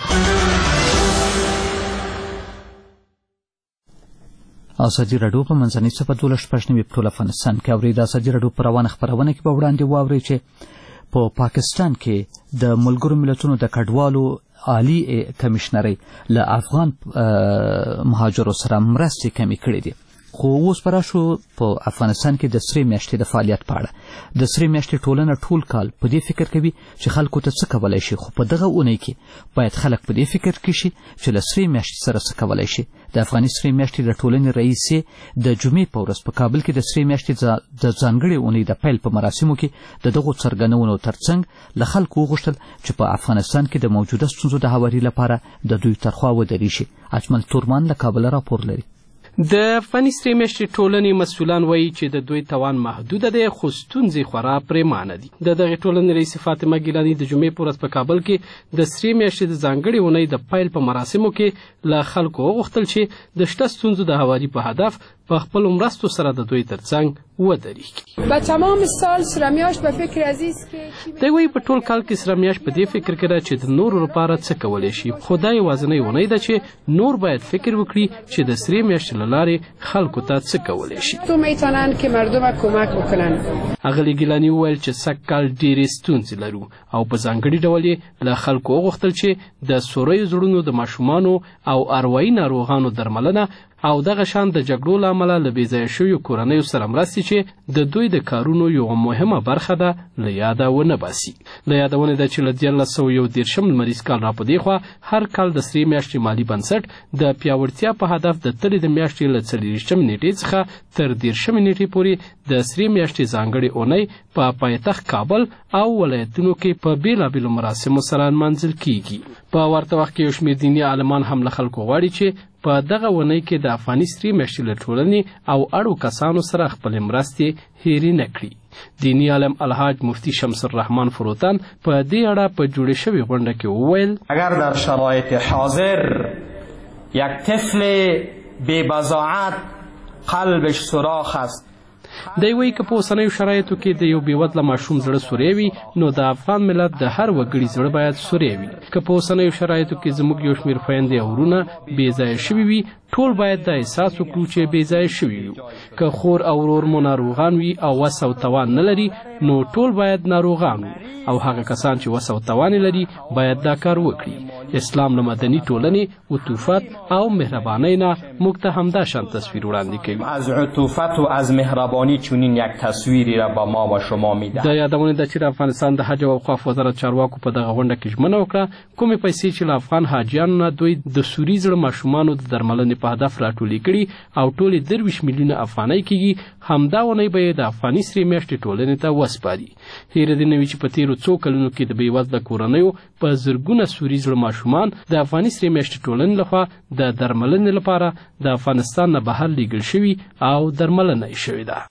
ازادي راډیو په منځنۍ صفحه دولس شپږ نوي په ټول افغانستان کې اورئ. د ازادي راډیو په روانه خپرونه کې به وړاندې واورئ چې په پا پاکستان کې د ملګرو ملتونو د کډوالو عالی کمیشنرۍ له افغان مهاجرو سره مرستې کمې کړې دي. خو اوس به راشو په افغانستان کې د سرې میاشتې د فعالیت په اړه. د سرې میاشتې ټولنه ټول کال په دې فکر کوي چې خلکو ته څه کولی شي، خو په دغه اونۍ کې باید خلک په دې فکر کې شي چې له سرې میاشتې سره څه کولی شي. د افغاني سرې میاشتې د ټولنې رئیسې د جمعې په ورځ په کابل کې د سرې میاشتې د ځانګړې اونۍ د پیل په مراسمو کې د دغو څرګندونو ترڅنګ له خلکو وغوښتل چې په افغانستان کې د موجوده ستونزو د هواري لپاره د دوی تر خوا ودرېږي. اجمل تورمان له کابله راپور لري. د افغاني سرې میاشتې ټولنې مسؤلان وایي چې د دوی توان محدوده دی خو ستونزې خورا پرېمانه دي. د دغې ټولنې رئیس فاطمه ګیلاني د جمعې په ورځ په کابل کې د سرې میاشتې د ځانګړې اونۍ د پیل په مراسمو کې له خلکو وغوښتل چې د شته ستونزو د هواري په هدف په خپلو مرستو سره د دوی ترڅنګ ودرېږي. به تمام سال سره میاشت په فکر عزیز کې دی وایي په ټول کال کې سره میاشت په دې فکر کې ده چې د نورو لپاره څه کولی شي، خو دا یوازینۍ اونۍ ده چې نور باید فکر وکړي چې د سرې میاشتې له لارې خلکو ته څه کولی شي. تو میتونن که مردم کمک وکړن. اغلې ګیلاني وویل چې سږ کال ډېرې ستونزې لرو او په ځانګړي ډول یې له خلکو وغوښتل چې د سوریو زړونو د ماشومانو او اروایي ناروغانو درملنه او دغه شان د جګړو له امله له بېځایه شویو کورنیو سره مرستې چې د دوی د کارونو یوه مهمه برخه ده له یاده ونه باسي. له یادونې ده چې له دیارلس سوه یو دېرشم لمریز کال را په دې خوا هر کال د سرې میاشتې مالي بنسټ د پیاوړتیا په هدف د تلې د میاشتې له څلېرویشتمې نیټې څخه تر دېرشمې نیټې پورې د سرې میاشتې ځانګړې اونۍ په پایتخت کابل او ولایتونو کې په بېلابېلو مراسمو سره نمانځل کیږي. په ورته وخت کې یو شمېر دیني عالمان هم له خلکو غواړي چې په دغه اونۍ کې د افغاني سرې میاشتې له ټولنې او اړو کسانو سره خپلې مرستې هېرې نه کړي. دیني عالم الحاج مفتی شمس الرحمن فروتن په دې اړه په جوړې شوې غونډه کې وویل اگر در شرایط حاضر یک طفل بی‌بضاعت قلبش سوراخ است. دی وایي که په اوسنیو شرایطو کې د یو بېوزله ماشوم زړه سوری وي نو د افغان ملت د هر وګړي زړه باید سوری وي. که په اوسنیو شرایطو کې زموږ یو شمېر خویندې او وروڼه بېځایه شوي وي ټول باید دا احساس وکړو چې بېځایه شوي یو. که خور او ورور مو ناروغان وي او وس او توان نه لري نو ټول باید ناروغان وو او هغه کسان چې وس او توان لري باید دا کار وکړي. اسلام له مدني ټولنې عطوفت او مهربانۍ نه موږ ته همدا شان تصویر وړاندې کوي. از عطوفت و از مهربانی چنین یک تصویری را به ما و شما میدهد. د یادونې ده چې د افغانستان د حج او اوقاف وزارت چارواکو په دغه غونډه کې ژمنه وکړه کومې پیسې چې له افغان حاجیانو نه دوی د سوري زړه ماشومانو د درملنې په هدف راټولې کړي او ټولې درویشت میلیونه افغانۍ کېږي همدا اونۍ به یې د افغاني سرې میاشتې ټولنې ته وسپاري. هیره دې نه وي چې په تېرو څو کلونو کې د بېوزله کورنیو په زرګونه سوري زړه ماشومان د افغاني سرې میاشتې ټولنې لخوا د درملنې لپاره د افغانستان نه بهر لیږل شوي او درملنه یې شوې ده.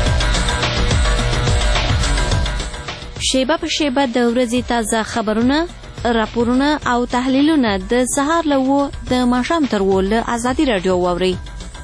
شیبه په شیبه د ورځې تازه خبرونه، راپورونه او تحلیلونه د سهار له اوو د ماښام تر اوو له ازادي راډیو واورئ.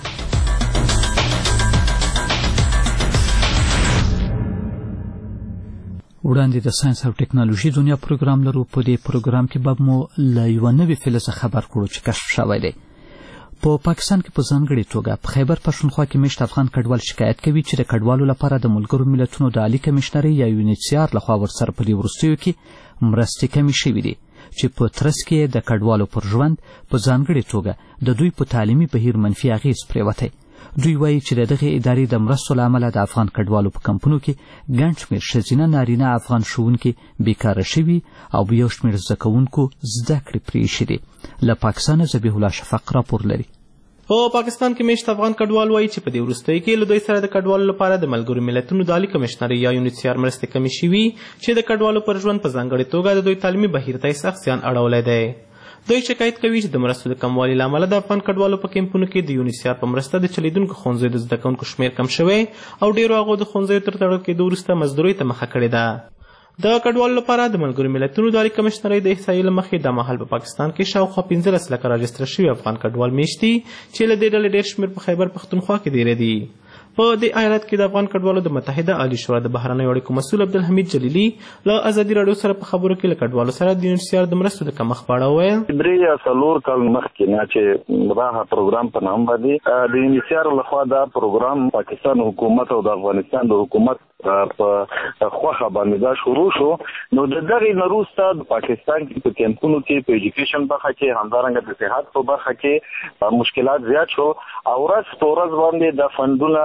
وړاندې د ساينس او ټکنالوژي دنیا پروګرام لرو. په دې پروګرام کې به مو له یوه نوې فلزه خبر کړو چې کشف شوی دی. په پا پاکستان کې په ځانګړې توګه په خیبر پښتونخوا کې مېشت افغان کډوال شکایت کوي چې د کډوالو لپاره د ملګرو ملتونو د عالي کمیشنرۍ یا یونیسیار لخوا ورسره په دې وروستیو کې مرستې کمې شوې دي چې په ترڅ کې د کډوالو پر ژوند په ځانګړې توګه د دوی په تعلیمي بهیر منفي اغېز پرېوتی. دوی وایي چې د دغې ادارې د مرستو له امله د افغان کډوالو په کمپونو کې ګڼ شمېر ښځینه نارینه افغان ښوونکي بیکاره شوي او یو شمېر زده کوونکو زده کړې پرې ایښي دي. له پاکستانه ذبیح الله شفق راپور لري. په پاکستان کې مېشت افغان کډوال وایي چې په دې وروستیو کې له دوی سره د کډوالو لپاره د ملګرو ملتونو د عالي کمیشنرۍ یا یونیسیار مرستې کمې شوي چې د کډوالو پر ژوند په ځانګړې توګه د دوی تعلیمي بهیر ته یې سخت زیان اړولی دی. دوی شکایت کوي چې د مرستو د کموالي له امله د افغان کډوالو په کیمپونو کې د یونیسیار په مرسته د چلیدونکو ښوونځیو د زده کوونکو شمېر کم شوی او ډېرو هغو د ښوونځیو تر تړل کېدو وروسته مزدورۍ ته مخه کړې ده. د کډوالو لپاره د ملګرو ملتونو د عالي کمیشنرۍ د احصایې له مخې دا مهال په پاکستان کې شاوخوا پنځلس لکه راجستره شوي افغان کډوال میشت دي چې له دې ډلې ډېر شمېر په خیبر پښتونخوا کې دیره دي. په دې ایالت کې د افغان کډوالو د متحده عالی شورا د بهرنیو اړیکو مسؤل عبدالحمید جلیلي له ازادي راډیو سره په خبرو کې له کډوالو سره د یونیسیار د مرستو د کمښت په اړه وویل. درې یا څلور کال مخکې نه چې راهه پروګرام په نام باندې د یونیسیار لخوا دا پروګرام پاکستان حکومت او د افغانستان د حکومت په خوخه باندې دا شروع شو. نو د دغې نه وروسته د پاکستان کې په کیمپونو کې په ایجوکیشن برخه کې همدارنګه د صحت په برخه کې مشکلات زیات شو او ورځ په ورځ باندې د فندونه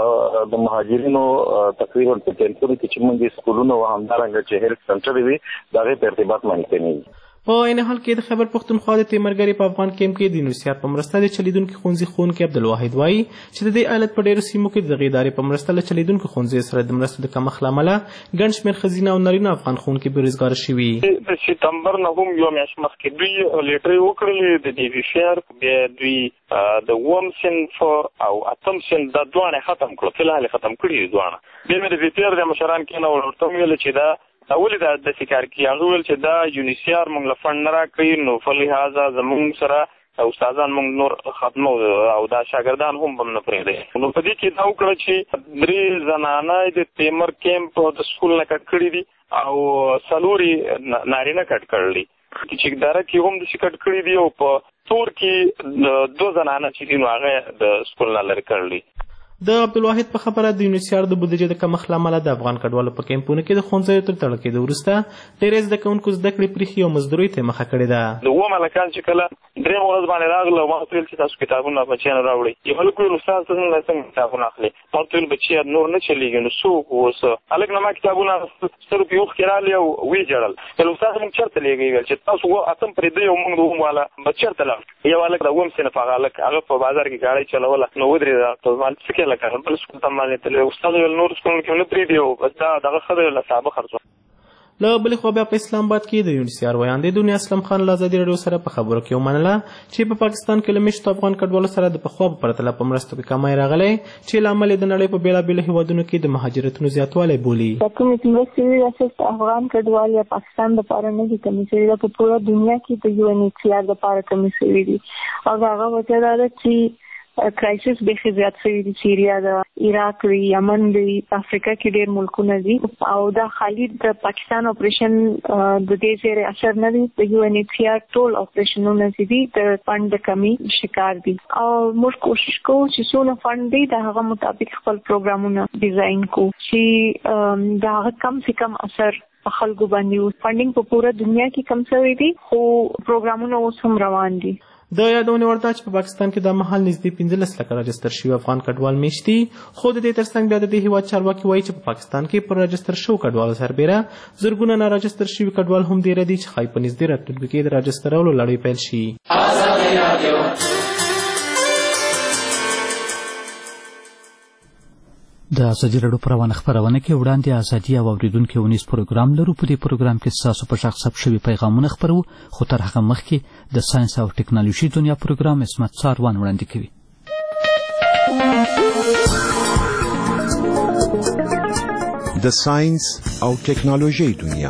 د مهاجرینو تقریبا په کیمپونو کې چې موږ سکولونه او همدارنګه چې هیلث سنټر وي د هغې په ارتباط باندې کمېږي. په عین حال کې د خیبر پښتونخوا د تیمرګرې په افغان کیمپ کې د یونیسیار په مرسته د چلیدونکو ښوونځي ښوونکی عبدالواحد وایي چې د دې ایالت په ډېرو سیمو کې د دغې ادارې په مرسته له چلیدونکو ښوونځیو سره د مرستو د کمښت له امله ګڼ شمېر ښځینه او نارینه افغان ښوونکي بېروزګاره شوي. د سپتمبر نه هم یو میاشت مخکې دوی لیټرې وکړلې د یونیسیار بیا دوی د اووم صنف او اتم صنف دا دواړه ختم کړل فلحال ختم کړي دي دواړه. بیا مې د ویپیر د مشران کېنه ورته ویل چې دا ولې دا داسې کار کوي. هغه ویل چې دا یونیسیار موږ له فنډ نه راکوي نو فلهذا زموږ سره استادان موږ نور ختمو او دا شاګردان هم به نه پرېږدي. نو په دې کې دا وکړه چې درې زنانه د تیمر کیمپ د سکول نه کټ کړي دي او څلور یې نارینه کټ کړي چې چکداره کې هم داسې کټ کړي دي او په تور کې دوه زنانه چې دي نو هغه د سکول نه لرې کړي. د عبدالواحد په خبره د یونیسیار د بودیجې د کمښت له امله د افغان کډوالو په کیمپونو کې د ښوونځیو تر تړل کېدو وروسته ډېری زده کوونکو زده کړې پرېښي او مزدورۍ ته یې مخه کړې ده. د اووم هلکان چې کله درېیم ورځ باندې راغله ما ورته ویل چې تاسو کتابونه بچیان راوړئ یو هلک ویل استاد ته څنګه کتابونه اخلي ما ورته ویل بچیا نور نه چلېږي نو څوک اوس هلک نه ما کتابونه ستر روپۍ اوښکې رالې او ویې ژړل ویل استاد موږ چېرته لېږئ ویل چې تاسو اتم پرېږدئ او موږ د اوم والا به چېرته لاړ یو هلک د اووم صنف هغه هلک هغه په بازار کې ګاډۍ چلوله نو ودرېده ته ما څه کې لکه بل سکول ته باندې تللی استاد ویل نور سکولونو کې نه پرېږدي او بس دا دغه ښه دی له صحابه خرڅوه. له بلې خوا بیا په اسلام آباد کې د یونیسیار ویاندې دنیا اسلم خان له ازادي راډیو سره په خبرو کې ومنله چې په پاکستان کې له میشتو افغان کډوالو سره د پخوا په پرتله په مرستو کې کمی راغلی چې له امله د نړۍ په بېلابېلو هېوادونو کې د مهاجرتونو زیاتوالی بولي. کومې مرستې دي چې افغان کډوال یا پاکستان دپاره نه دي کمې شوي ده په ټوله دنیا کې د یو ان ایچ سی آر دپاره کمې شوي دي او د هغه وجه دا ده چې کرایسس بیخي زیات شوي دي سیریا ده عراق دی یمن دی افریقا کې ډېر ملکونه دي او دا خالي د پاکستان اپریشن د دې زیرې اثر نه دی د یو ان ایچ سی آر ټول اپریشنونه چې دي د فنډ د کمی شکار دي او موږ کوشش کوو چې څونه فنډ دی د هغه مطابق خپل پروګرامونه ډیزاین کوو چې د هغه کم سے کم اثر په خلکو باندې وي. فنډینګ په پوره دنیا کې کم شوی دی خو پروګرامونه اوس هم روان دي. د یادونې وړ ده چې په پاکستان کې د مهال نږدې پنځلس لکه راجستر شوي افغان کډوال میشت دي خو د دې ترڅنګ بیا د دې هېواد چارواکي وایي چې په پاکستان کې پر راجستر شوو کډوالو سربیره زرګونه ناراجستر شوي کډوال هم ډېره دي چې ښایي په نږدې راتلونکي کې د راجسترولو لړۍ پیل شي. د ازادي راډیو په روانه خپرونه کې وړاندې ازادي او اورېدونکي ونیز پروګرام لرو. په دې پروګرام کې ستاسو په غږ ثبت شوي پیغامونه خپرو خو تر هغه مخکې د ساینس او ټکنالوژي دنیا پروګرام عصمت څاروان وړاندې کوي. د ساینس او ټکنالوژي دنیا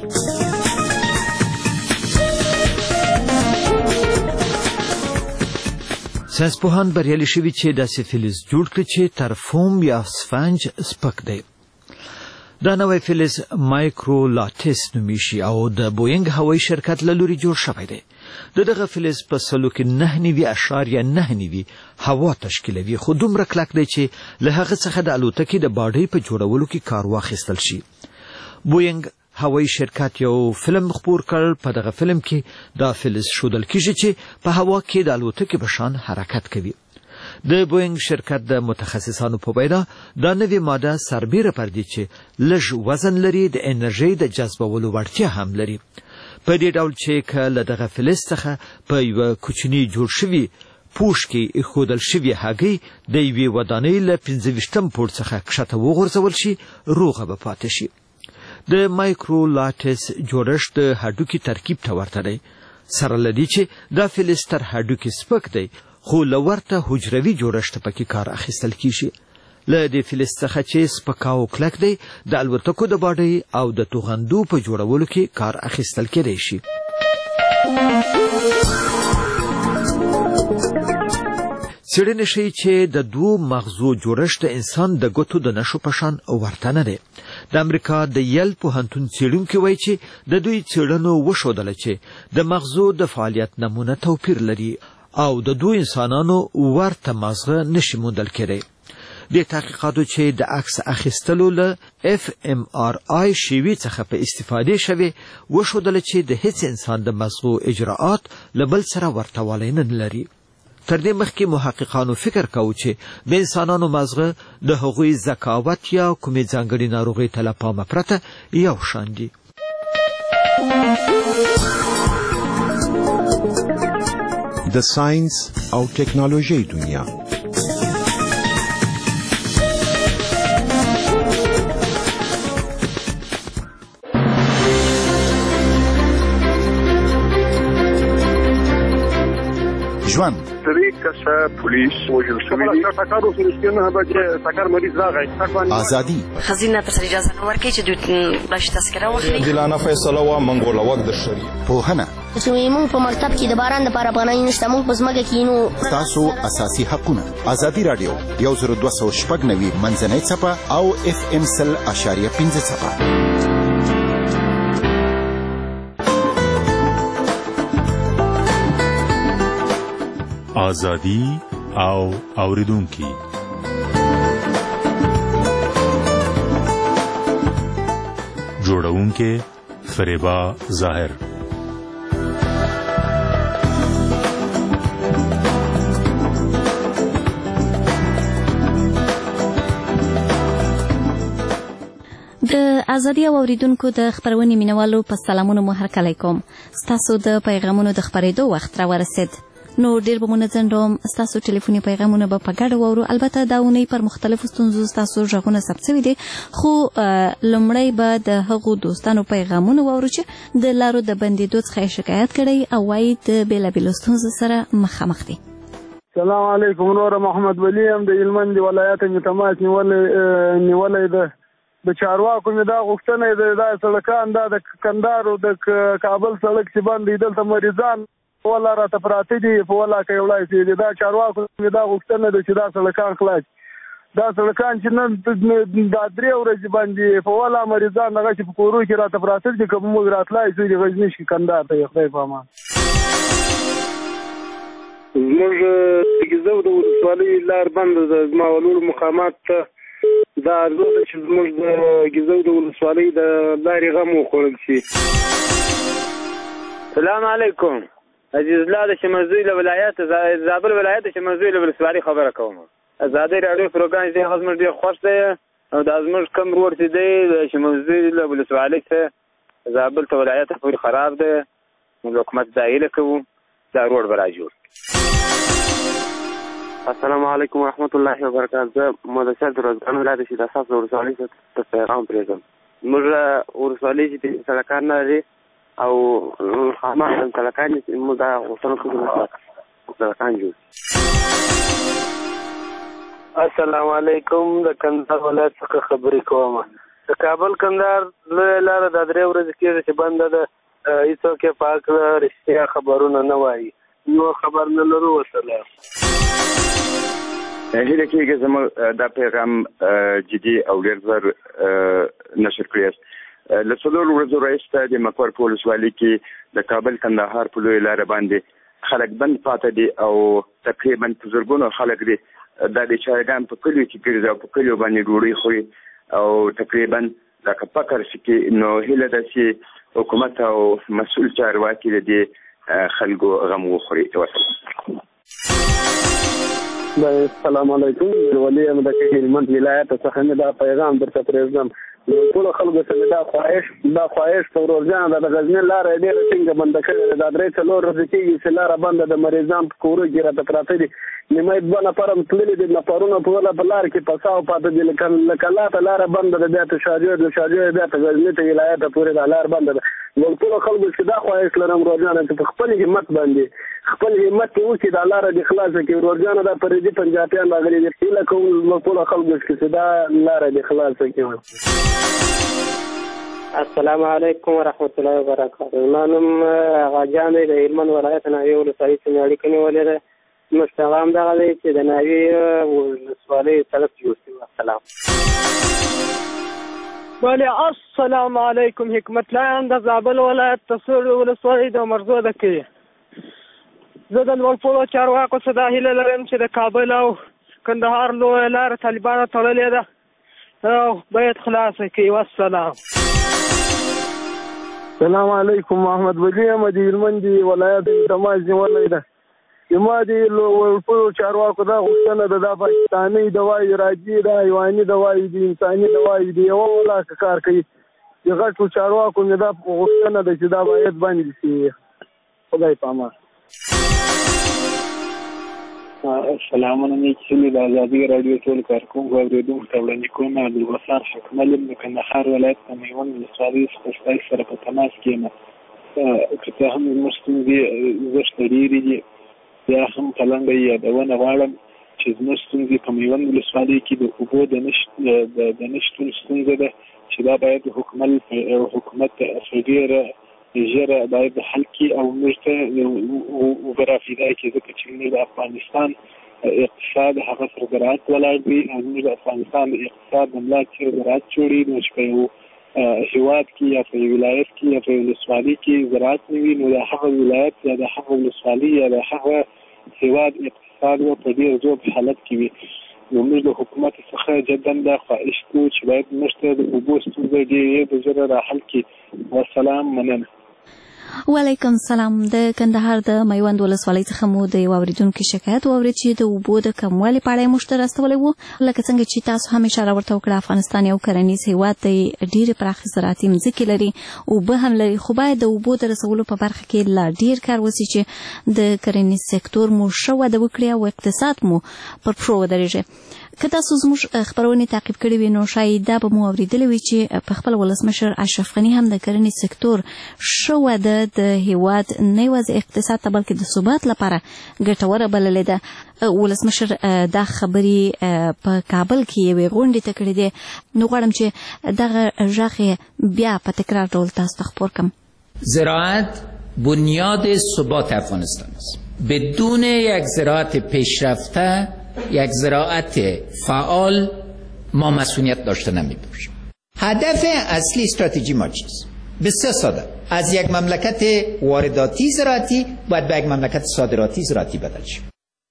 ساینسپوهان بریالي شوي چې داسې فلز جوړ کړي چې تر فوم یا سفنج سپک دی. دا نوی فلز مایکرولاتس نومیږي او د بوینګ هوایي شرکت له لوري جوړ شوی دی. د دغه فلز په سلو کې نهه نوي اشاریه نهه نوي هوا تشکیلوي خو دومره کلک دی چې له هغه څخه د الوتکې د باډۍ په جوړولو کې کار واخیستل شي. بوینګ هوایي شرکت یو فلم خپور کړ. په دغه فلم کې دا فلز ښودل کیږي چې په هوا کې د الوتکې په شان حرکت کوي. د بوینګ شرکت د متخصصانو په وینا دا نوې ماده سربیره پر دي چې لږ وزن لري د انرژۍ د جذبولو وړتیا هم لري. په دې ډول چې که له دغه فلز څخه په یوه کوچني جوړ شوي پوښ کې ایښودل شوي هګۍ د یوې ودانۍ له پنځه ویشتم پوړ څخه کښته وغورځول شي روغه به پاتې شي. د مایکرولاتس جوړښت د هډوکي ترکیب ته ورته دی سره له دې چې دا فلز تر هډوکي سپک دی خو له ورته حجروي جوړښت پکې کار اخیستل کیږي. له دې فلز څخه چې سپک او کلک دی د الوتکو د باډۍ او د توغندو په جوړولو کې کار اخیستل کېدای شي. څېړنې ښیي چې د دوو مغزو جوړښت د انسان د ګوتو د نښو په شان ورته نه دی. د امریکا د یل پوهنتون څېړونکي وایي چې د دوی څېړنو وښودله چې د مغزو د فعالیت نمونه توپیر لري او د دوو انسانانو ورته مغزه نشي موندل کېدی. د تحقیقاتو چې د عکس اخیستلو له اف ام آر آی شیوې څخه په استفادې شوې وښودله چې د هیڅ انسان د مغزو اجراءات له بل سره ورته والی نه لري. تر دې مخکې محققانو فکر کاوه چې د انسانانو مغزه د هغوی ذکاوت یا کومې ځانګړې ناروغۍ ته له پامه پرته یو شان دي. د ساینس او ټکنالوژي دنیا ژوند طریق کسا پولیس وجل شوی دی سکارو سرسکنه بچه سکار مریض راغی آزادی خزینه تر اجازه نو ورکړي چې دوی باش تذکره واخلي. دلانه فیصله وا منګول وخت د شری پوهنه چې موږ په مکتب کې د باران د لپاره بنای نشته موږ په ځمکه کې نو تاسو اساسي حقونه. ازادي رادیو یو زر دوه سوه شپږ نوي منځنۍ څپه او اف ام سل اشاریه پنځه څپه. آزادی او اوریدونکي جوړونکي فریبا ظاهر ازادي او اوریدونکو د خبرونې مینوالو په سلامونو مو هرکلی کوم. ستاسو د پیغامونو د خبرېدو وخت را ورسید. نو ډیر به منظم ډوم ستاسو ټلیفوني پیغامونه به په ګډه واورو. البته دا اونۍ پر مختلفو ستونزو ستاسو غږونه ثبت شوي دي، خو لومړی به د هغو دوستانو پیغامونه واورو چې د لارو د بندېدو څخه شکایت کړی او وایي د بېلابېلو ستونزو سره مخامخ دي. سلام علیکم. نور محمد ولی هم د هلمند ولایت مې تماس نیولی ده. د چارواکو مې دا غوښتنه ده، دا سړکان دا د کندهار او د کابل سړک چې بند دي، دلته مریضان ولا راته پراته دي په ولا کې وړای شي. دا چارواکو مې دا غوښتنه ده چې دا سړکان خلاص. دا سړکان چې نن دا درې ورځې باندې په ولا مریضان هغه چې په کورو کې راته پراته دي، که موږ راتلای شو د غزني کې کندهار ته خدای په امان. زموږ د ګیزو د ولسوالۍ لار بنده ده. زما ولور مقامات ته دا ارزو ده چې زموږ د ګیزو د ولسوالۍ د لارې غم وخوړل شي. سلام علیکم. عزیز الله د شمزوی له ولایت زابل ولایت د شمزوی له ولسوالۍ خبره کوم. ازادي راډیو پروګرام دې خدمت ډیر خوښ دی او د ازمر کم روډ چې دی د شمزوی له ولسوالۍ څخه زابل ته ولایت پورې خراب دی. موږ حکومت دایله کوو دا روډ به را جوړ. السلام علیکم ورحمت الله وبرکاته. مدثر د روزګان ولایت چې د اساس ولسوالۍ څخه پیغام پرېږدم. موږ ولسوالۍ چې سړکان نه لري او خامخا سړکان موږ دا غوښتنه کوو چې سړکان جوړ. السلام علیکم. د کندهار ولایت څخه خبرې کوم. د کابل کندهار لویه لاره د درې ورځې کېږي چې بنده ده. هېڅوک یې په هکله رښتیا خبرونه نه وایي. نو خبر نه لرو. وسلام. هیله کېږي زموږ دا پیغام جدي او ډېر زر نشر کړی است. له څلورو ورځو راهیسې د مقر په ولسوالۍ کې د کابل کندهار په لویه لاره باندې خلک بند پاته دي او تقریبا په زرګونو خلک دي دا د چارګان په کلیو کې ګرځي او په کلیو باندې ډوډۍ خوري او تقریبا دا که فکر شي کې نو هیله ده چې حکومت او مسؤل چارواکي د دې خلکو غم وخوري. السلام علیکم. ولی ام د هلمند ولایت څخه مې دا پیغام درته پرېږدم. ټولو خلکو ته مې دا خواهش دا خواهش په ورورجان د غزني لاره ډېره ټینګه بنده کړې ده. دا درې څلور ورځې کېږي چې لاره بنده د مریضان په کورو کې راته پراته دي. نیمه دوه نفره هم تللي دي. نفرونه په وله په لاره کې پساو پاته دي. لکه لاته لاره بنده ده، بیا ته شاجور د شاجور بیا ته غزني ته ولایت پورې دا لاره بنده ده. نو ټولو خلکو چې دا خواهش لرم ورورجانه چې په خپل همت باندې خپل همت کې وکړي دا لاره دې خلاصه کړي. ورورجانه دا پردي پنجابیان راغلي دي. هیله کوم موږ ټولو خلکو چې دا لاره دې خلاصه کړي. السلام علیکم ورحمت الله وبرکاته. زما نوم غاجان دی، د هلمند ولایت ناوې ولسوالۍ څخه اړیکه نیولې ده. زموږ پیغام دغه دی چې د ناوې ولسوالۍ سړک جوړ شي. السلام. بله السلام علیکم. حکمت لاین د زابل ولایت تصور ولسوالۍ د مرزو ده کې. زه د لوړپوړو چارواکو څخه دا هیله لرم چې د کابل او کندهار لویه لاره طالبانو تړلې ده او باید خلاصه کړي. والسلام. سلام علیکم. محمد ولی یم د هلمند ولایت تماس نیولی ده. زما د لوړپوړو چارواکو دا غوښتنه ده، دا پاکستاني دوایي راځي، دا حیواني دوایي دي، انساني دوایي دي، یوه ولاکه کار کوي. د غټو چارواکو مې دا غوښتنه ده چې دا باید بند شي. خدای په امان. سلامونه مې چې د ازادي راډیو ټول کارکوونکو اورېدونکو ته وړاندې کوم. عبدالغفار حکمل یم د کندهار ولایت په میوند ولسوالۍ څخه ستاسو سره په تماس کې یم. که څه هم زموږ ستونزې زښته ډېرې دي، بیا هم په لنډه یادونه غواړم چې زموږ ستونزې په میوند ولسوالۍ کې د اوبو د نشتون ستونزه ده چې دا باید حکومت په ډېره ژره باید حل کړي او موږ ته اوبه راپیدا کړي، ځکه چې موږ د افغانستان اقتصاد هغه پر زراعت ولاړ دی او زموږ د افغانستان د اقتصاد د ملا چې زراعت جوړي نو چې په یو هېواد کې یا په یو ولایت کې یا په یو ولسوالۍ کې زراعت نه وي نو د هغه ولایت یا د هغه ولسوالۍ یا د هغه هېواد اقتصاد به په ډېر زور حالت کې وي. نو موږ د حکومت څخه جدا دا خواهش کوو چې باید موږ ته د اوبو ستونزه ډېرې ژر را حل کړي. والسلام. مننه. وعلیکم سلام. د کندهار د میوند ولسوالۍ څخه مو د یو اوریدونکي شکایت واورېد چې د اوبو د کموالي په اړه یې موږ ته راستولی و. لکه څنګه چې تاسو هم اشاره ورته وکړه، افغانستان یو کرنیز هیواد دی، ډېرې پراخې زراعتي مځکې لري، اوبه هم لري، خو باید د اوبو د رسولو په برخه کې لا ډېر کار وسي چې د کرنیز سکتور مو ښه وده وکړي او اقتصاد مو پر پښو ودرېږي. که تاسو زموږ خپرونې تعقیب کړې وي نو شاید دا به مو اورېدلی وي چې په خپل ولسمشر اشرف غني هم د کرنې سکتور ښه وده د هیواد نه یوازې اقتصاد ته بلکې د ثبات لپاره ګټوره بللې ده. ولسمشر دا خبرې په کابل کې یوې غونډې ته کړې دي، نو غواړم چې دغه غږ یې بیا په تکرار ډول تاسو ته خپور کړم. زراعت بنیاد ثبات افغانستان است. بدون یک زراعت پیشرفته، یک زراعت فعال، ما مسئولیت داشته نمی باشیم. هدف اصلی استراتژی ما چیست؟ بسیار ساده. از یک مملکت وارداتی زراعتی باید به یک مملکت صادراتی زراعتی بدل شیم.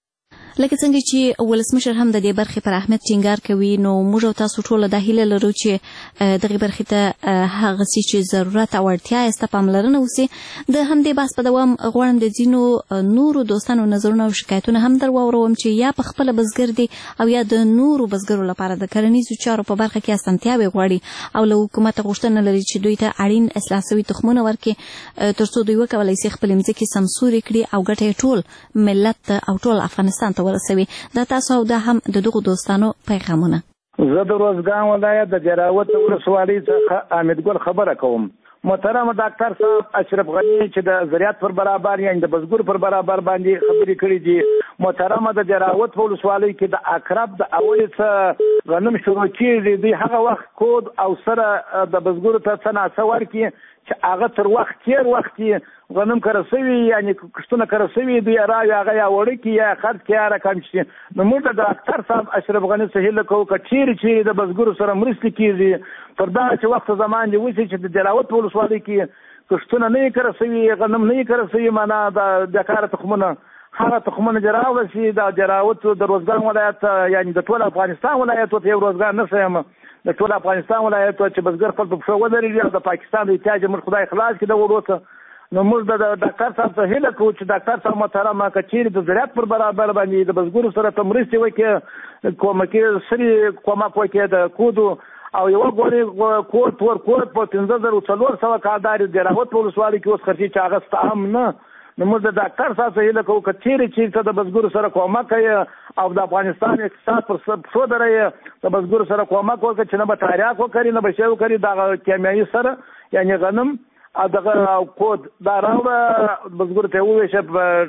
لکه څنګه چې ولسمشر هم د دې برخې پر اهمیت ټینګار کوي، نو موږ او تاسو ټول د هیله لرو چې دغه برخې ته هغه څه چې ضرورت او اړتیا یې ستا پاملرنه وسي. د همدې بحث په دوام غواړم د ځینو نورو دوستانو نظرونه او شکایتونه هم در واورم چې یا په خپله بزګر دي او یا د نورو بزګرو لپاره د کرنیزو چارو په برخه کې اسانتیاوې غواړي او له حکومته غوښتنه لري چې دوی ته اړین اصلاح سوي تخمونه ورکړي تر څو دوی وکولی شي خپلې مځکې سمسورې کړي او ګټه یې ټول ملت او ټول افغانستان ته ورسوي. دا تاسو او دا هم د دغو دوستانو پیغامونه. زه د روزګان ولایت د جراوت ولسوالۍ څخه حامدګل خبره کوم. محترم ډاکټر صاحب اشرف غني چې د زراعت پر برابر یعنی د بزګر پر برابر باندې خبرې کړې دي. محترم د جراوت ولسوالۍ کې د اقرب د اولې څخه غنم شروع کېږي، دوی هغه وخت کود او سره د بزګرو ته څه ناڅه ورکړي چې هغه تر وخت تېر وخت کې غنم کره سوي یعنی کښتونه کره سوي دوی راوي هغه یا وړکي یا خرڅ کې یا رقم شي. نو موږ د ډاکټر صاحب اشرف غني څخه هیله کوو که چیرې چیرې د بزګرو سره مرستې کېږي تر دغه چې وخت زمان دې وشي چې د جلاوت ولسوالۍ کې کښتونه نه یې کره سوي، غنم نه یې کره سوي، معنا د بیکاره تخمونه هغه تخمونه چې راوړل شي د جراوت د روزګان ولایت یعنی د ټول افغانستان ولایت ته یو روزګار نه سیم د ټول افغانستان ولایت چې بزګر خپل په پښو ودرېږي او د پاکستان د احتیاج موږ خدای خلاص کړي د وروته. نو موږ د ډاکټر صاحب څخه هیله کوو چې ډاکټر صاحب محترمه که چیرې د زراعت پر برابر باندې د بزګرو سره ته مرستې وکړي، کومکې سرې کومک وکړي د کودو او یوه ګورې کور تور کور په پنځه زره څلور سوه کاردار د جراوت په ولسوالۍ کې اوس خرچي چې هغه سته هم نه. نو موږ د ډاکټر صاحب څخه هیله کوو که چیرې چیرې د بزګرو سره کومک کوي او د افغانستان اقتصاد پر پښو دروي، د بزګرو سره کومک وکړي چې نه به تریاک وکړي نه به شی وکړي دغه کیمیاوي سره یعنی غنم او دغه کود دا راوړه بزګرو ته وویشه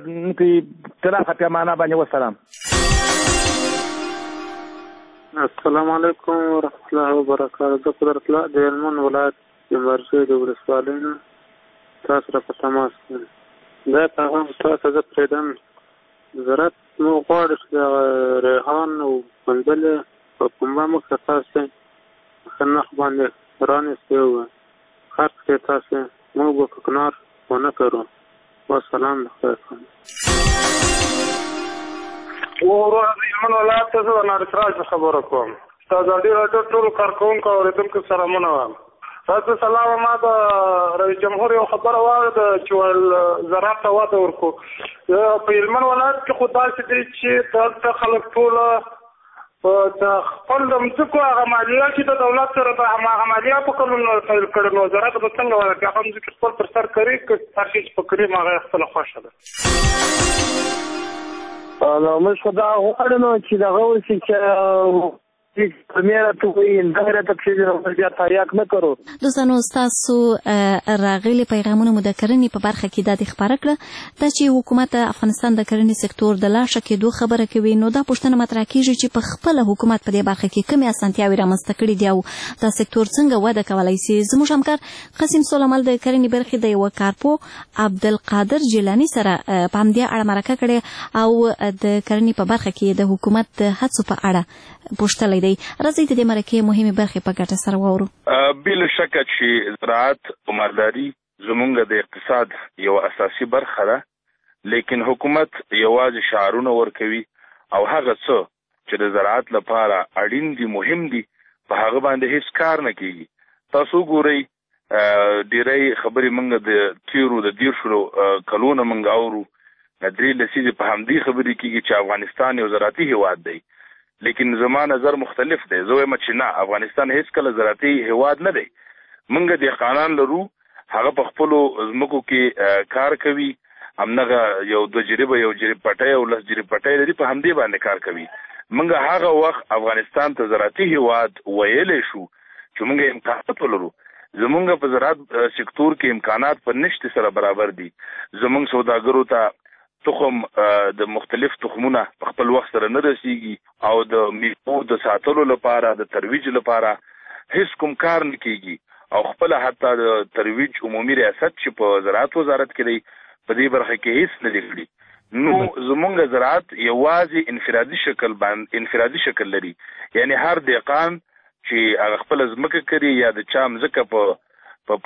په پراخه پیمانه باندې. وسلام. السلام علیکم ورحمۃ اللہ وبرکاتہ. زه قدرت الله د هلمند ولایت د مرزۍ د ولسوالۍ نه تاسو سره په تماس یم. دا پیغام تاسو زه پرېږدم. زراعت موږ غواړو چې د ریحان او بنګلې په پنبه موږ ته تاسو ښه نرخ باندې رانیسئ او خرڅ کړئ تاسو، موږ به کوکنار ونه کړو. والسلام علیکم. ورور د هلمند ولایت ته زه نارسراج خبره کوم. ازادي راډیو ټول کارکوونکو او اورېدونکو سره مننه وایم. تاسو سلام. ما د رئیس جمهور یو خبره واورېده چې زراعت ته وده ورکړو. په هلمند ولایت کې خو داسې دی چې دلته خلک ټوله په خپل د مځکو هغه مالیه چې د دولت سره د هماغه مالیه په کلونو پیل کړې، نو زراعت به څنګه وده کړي؟ هغه مځکې خپل پر سر کوي که هر شي چې په کړي هغه خپله خوښه ده. نو موږ خو دا غواړو نو چې دغه وشي چې دوستانو ستاسو راغلي پیغامونه مو د کرنې په برخه کې دا د خبره کړه دا چې حکومت افغانستان د کرنې سکتور د لا ښه کېدو خبره کوي. نو دا پوښتنه مطرح کېږي چې په خپله حکومت په دې برخه کې کومې اسانتیاوې رامنځته کړي دي او دا سکتور څنګه وده کولی شي. زموږ همکار قاسم سلیمان د کرنې برخې د یوه کارپو عبدالقادر جیلاني سره په همدې اړه مرکه کړې او د کرنې په برخه کې د حکومت د هڅو په اړه پوښتلی دی. راځئ د دې مرکې مهمې برخې په ګټه سره واورو. بلا شکه چې زراعت او مالداري زمونږ د اقتصاد یو اساسي برخه ده، لیکن حکومت یوازې شعارونه ورکوي او هغه څه چې د زراعت لپاره اړین دي مهم دي په هغه باندې هیڅ کار نه کیږي. تاسو ګورئ ډیری خبرې موږ د تیرو د دیرشو کلونو موږ اورو درې لسیزې په همدې خبرې کېږي چې افغانستان یو زراعتي هیواد دی، لیکن زما نظر مختلف دی. زه وایم چې نه، افغانستان هیڅ کله زراعتي هیواد نه دی. موږ دهقانان لرو، هغه په خپلو ځمکو کې کار کوي، همدغه یو دوه جریبه یو جریب پټی او لس جریب پټی لري، په همدې باندې کار کوي. موږ هغه وخت افغانستان ته زراعتي هیواد ویلی شو چې موږ امکانات ولرو. زمونږ په زراعت سکتور کې امکانات په نشت سره برابر دي. زمونږ سوداګرو ته تخم د مختلف تخمونه په خپل وخت سره نه رسیږي او د میوو د ساتلو لپاره د ترویج لپاره هیڅ کوم کار نه کیږي، او خپل حتی د ترویج عمومي ریاست چې په زراعت وزارت کې دی په دې برخه کې هیڅ نه دی کړی. نو زمونږ زراعت یوازې انفرادي شکل باندې انفرادي شکل لري، یعنی هر دهقان چې هغه خپل ځمکه کړي یا د چا ځمکه په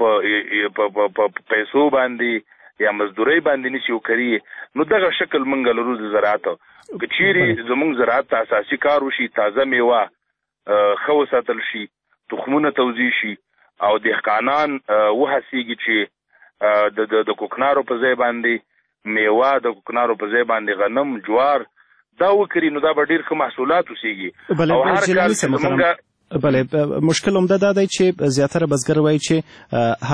په پیسو باندې یا مزدورۍ باندې نشي وکړي، نو دغه شکل موږ لرو د زراعت. که چیرې زمونږ زراعت ته اساسي کار وشي، تازه میوه ښه وساتل شي، تخمونه توزیع شي او دهقانان وهڅېږي چې د د کوکنارو په ځای باندې میوه، د کوکنارو په ځای باندې غنم، جوار دا وکړي، نو دا به ډېر ښه محصولات وسیږي. او هر کال چې زمونږ بله مشکل همدا دا دی چې زیاتره بزګر وایي چې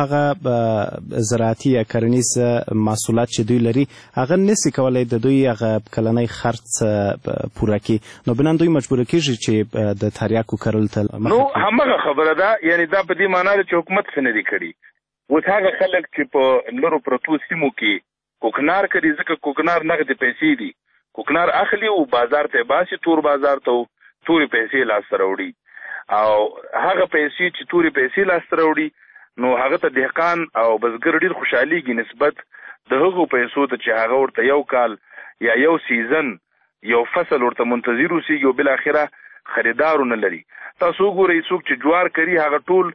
هغه زراعتي یا کرنیز محصولات چې دوی لري هغه نسي کولی د دوی هغه کلنی خرڅ پوره کړي، نو بنان دوی مجبوره کېږي چې د تریاکو کرلو ته نو همغه خبره ده. یعنی دا په دې معنا ده چې حکومت څه نه دي کړي. اوس هغه خلک چې په لرو پرتو سیمو کې کوکنار کوي، ځکه کوکنار نغدې پیسې دي، کوکنار اخلي او بازار ته باسي، تور بازار ته تورې پیسې لاسته راوړي، او هغه پیسې چې تورې پیسې لاسته راوړي نو هغه ته دهقان او بزګر ډېر خوشحالېږي نسبت د هغو پیسو ته چې هغه ورته یو کال یا یو سیزن یو فصل ورته منتظر اوسېږي او بالاخره خریدار نه لري. تاسو وګورئ څوک چې جوار کوي هغه ټول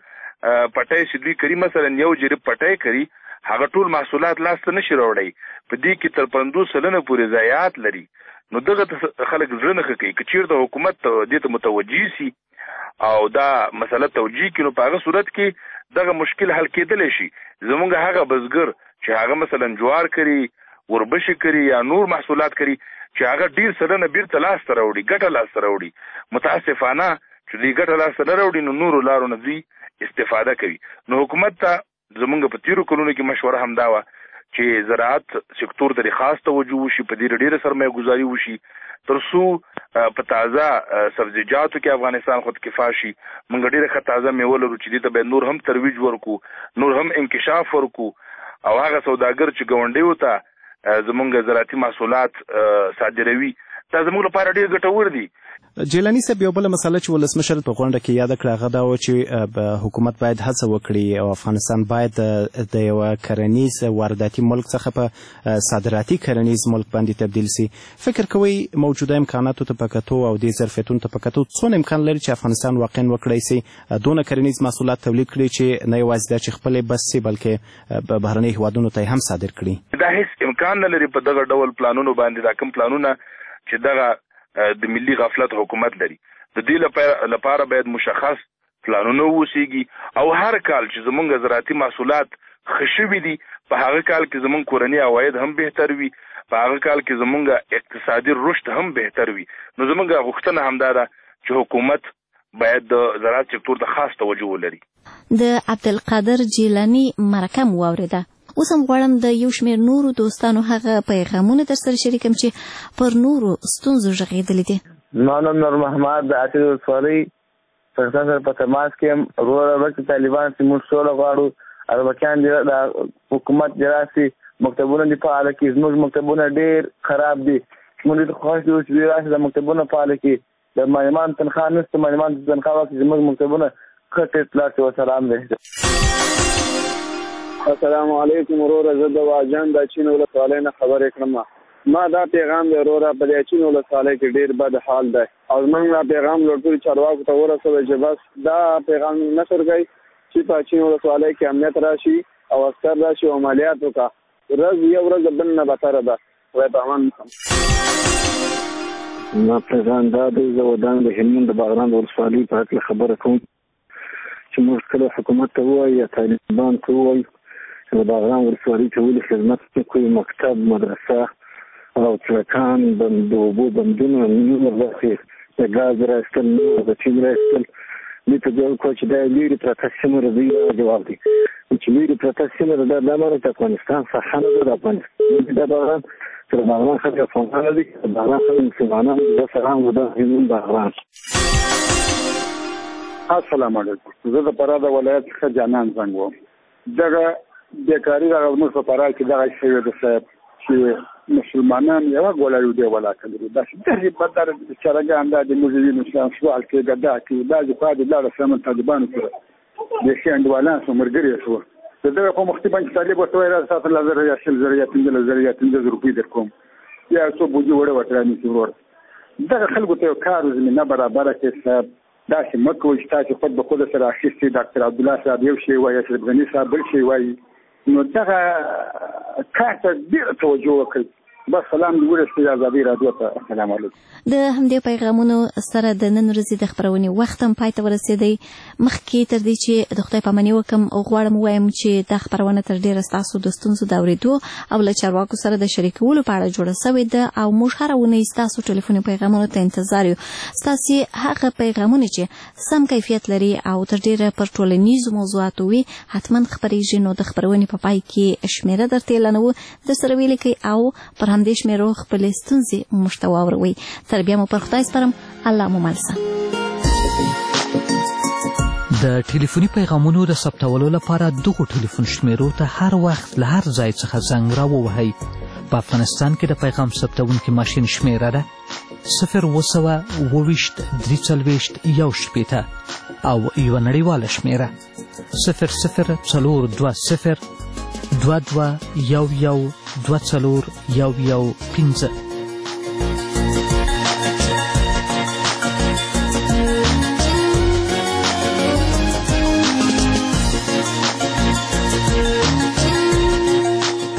پټی چې دوی کوي، مثلا یو جریب پټی کوي، هغه ټول محصولات لاسته نشي راوړی، په دې کې تر پنځوس سلنه پورې ضایعات لري. نو دغه خلک زړه نه ښه کوي. که چېرته حکومت دې ته متوجه سي او دا مسله توجیه کړي، نو په هغه صورت کې دغه مشکل حل کېدلی شي. زمونږ هغه بزګر چې هغه مثلا جوار کوي، وربشې کوي یا نور محصولات کوي چې هغه ډېر سلنه بیرته لاسته راوړي، ګټه لاسته راوړي، متاسفانه چې دوی ګټه لاسته نه راوړي نو نورو لارو نه دوی استفاده کوي. نو حکومت ته زمونږ په تیرو کلونو کې مشوره همدا وه چې زراعت سکتور ته خاص توجه وشي، په دې ډېره سرمایه ګزاري وشي، تر څو په تازه سبزیجاتو کې افغانستان خود کفا شي. موږ ډېره ښه تازه میوه لرو چې دې ته باید نور هم ترویج ورکو، نور هم انکشاف ورکو، او هغه سوداګر چې ګاونډیو ته زمونږ زراعتي محصولات صادروي دا زموږ لپاره ډېر ګټور دي. جیلاني صاحب، یو بله مسله چې ولسمشر په غونډه کې یاده کړه هغه دا و چې حکومت باید هڅه وکړي او افغانستان باید د یوه کرنیز وارداتي ملک څخه په صادراتي کرنیز ملک باندې تبدیل سي. فکر کوئ موجوده امکاناتو ته په کتو او دې ظرفیتونو ته په کتو څونه امکان لري چې افغانستان واقعا وکړی سي دونه کرنیز محصولات تولید کړي چې نه یوازې دا چې خپلې بس سي بلکې بهرنۍ هیوادونو ته هم صادر کړي؟ دا هیڅ امکان نه لري. په دغه ډول پلانونو باندې دا کوم پلانونه چې دغه د ملي غفلت حکومت لري، د دې لپاره باید مشخص پلانونه ووسیږي، او هر کال چې زمونږ زراعتي محصولات ښه شوي دي په هغه کال کې زمونږ کورني عواید هم بهتر وي، په هغه کال کې زمونږ اقتصادي رشد هم بهتر وي. نو زمونږ غوښتنه همدا ده چې حکومت باید د زراعت سکتور ته خاص توجه ولري. د عبدالقادر جیلاني مرکه مو واورېده. اوس هم غواړم د یو شمېر نورو دوستانو هغه پیغامونه در سره شریکم چې پر نورو ستونزو غږېدلي دي. زما نوم نور محمد د اتې ولسوالۍ څخه سره په تماس کې یم. وروره وکړي طالبان چې موږ سوله غواړو، اربکیان د حکومت د راسي مکتبونه دي فعاله کړي. زموږ مکتبونه ډېر خراب دي. موږ ډېر خوښ یو چې دوی راسي د مکتبونه فعاله کړي. د معلمان تنخواه نشته، معلمان ته تنخواه ورکړي، زموږ مکتبونه ښه ټیټ لاړ شي. وسلام دی. السلام علیکم وروره، زه د واجان د چین ولسوالۍ نه خبرې کړم. ما دا پیغام دی وروره، په دې چین ولسوالۍ کې ډېر بد حال دی او زموږ دا پیغام لوړپوړي چارواکو ته ورسولی چې بس دا پیغام نشر کړئ چې په چین ولسوالۍ کې امنیت راشي او عسکر راشي او عملیات وکړه. ورځ یو ورځ بل نه بتره ده. خدای په امان وکړم. ما پیغام دا دی، زه ودان د هلمند د باغران ولسوالۍ په هکله خبره کوم چې چې موږ کله حکومت ته ووایو یا طالبان ته ووایو چې د باغران ولسوالۍ ته ولې خدمت کوي، مکتب، مدرسه او سړکان، د اوبو بندونه، نور برخې د ګاز راایستل، نور د چین راایستل، دوی ته جواب کړو چې دا لرې پرته سیمه ده. دوی جواب دی چې لرې پرته سیمه ده، دا معنی چې افغانستان څخه نه ده، د افغانستان دا باغران چې د باغران خلک افغانان دي، د باغران خلک مسلمانان دي، د سلام و د هندون باغران. السلام علیکم. زه د فراه د ولایت څخه جانان زنګ وم. دغه بیکاري دغه زموږ په فراه کې دغه شوی ده صاحب چې مسلمانان یوه ګوله یو دی ولاکه لري. داسې داسې بدتر چرګان دا د موږ وینو اسلام سوال کوي، ګدا کوي، بعضې خوا د لاړه سمن طالبانو سره بیخي انډوالان شو، ملګري شو. د دغه په مختي باندې طالب ورته وایي راځه ساتل زره یا شل زره یا پنځلس زره یا پنځه زره روپۍ در کوم یا څو بوجي وړه ورته رانیسي ورور. دغه خلکو ته یو کار زمینه برابره کړي صاحب. داسې مه کوئ چې تاسې خود به خود سره اخیستې ډاکټر عبدالله صاحب یو شی وایي، اشرف غني صاحب بل شی وایي، نو دغه کار ته ډېره توجه وکړئ. بس سلام دې ورسېږي ازادي راډیو ته. السلام علیکم. د همدې پیغامونو سره د نن ورځې د خپرونې وخت هم پای ته ورسېدی. مخکې تر دې چې د خدای پاماني وکړم غواړم ووایم چې دا خپرونه تر ډېره ستاسو د ستونزو د اورېدو او له چارواکو سره د شریکولو په اړه جوړه سوې ده او موږ هره اونۍ ستاسو ټلیفوني پیغامونو ته انتظار یو. ستاسې هغه پیغامونه چې سم کیفیت لري او تر ډېره پر ټولنیزو موضوعاتو وي حتما خپرېږي. نو د خپرونې په پای کې شمېره درته اعلانوو، درسره ولیکئ او پر همدې شمېرو خپلې ستونزې موږ ته واوروئ. تر بیا مو پر خدای سپارم. الله مو مل شه. د ټلیفوني پیغامونو د ثبتولو لپاره دغو ټلیفون شمیرو ته هر وخت له هر ځای څخه زنګ راووهئ. په افغانستان کې د پیغام ثبتونکي ماشین شمیره ده صفر اوه سوه اوه ویشت درې څلوېښت یو شپېته او یوه نړیواله شمیره صفر صفر څلور دوه صفر دوه دوه یو یو دوه څلور یو یو پنځه.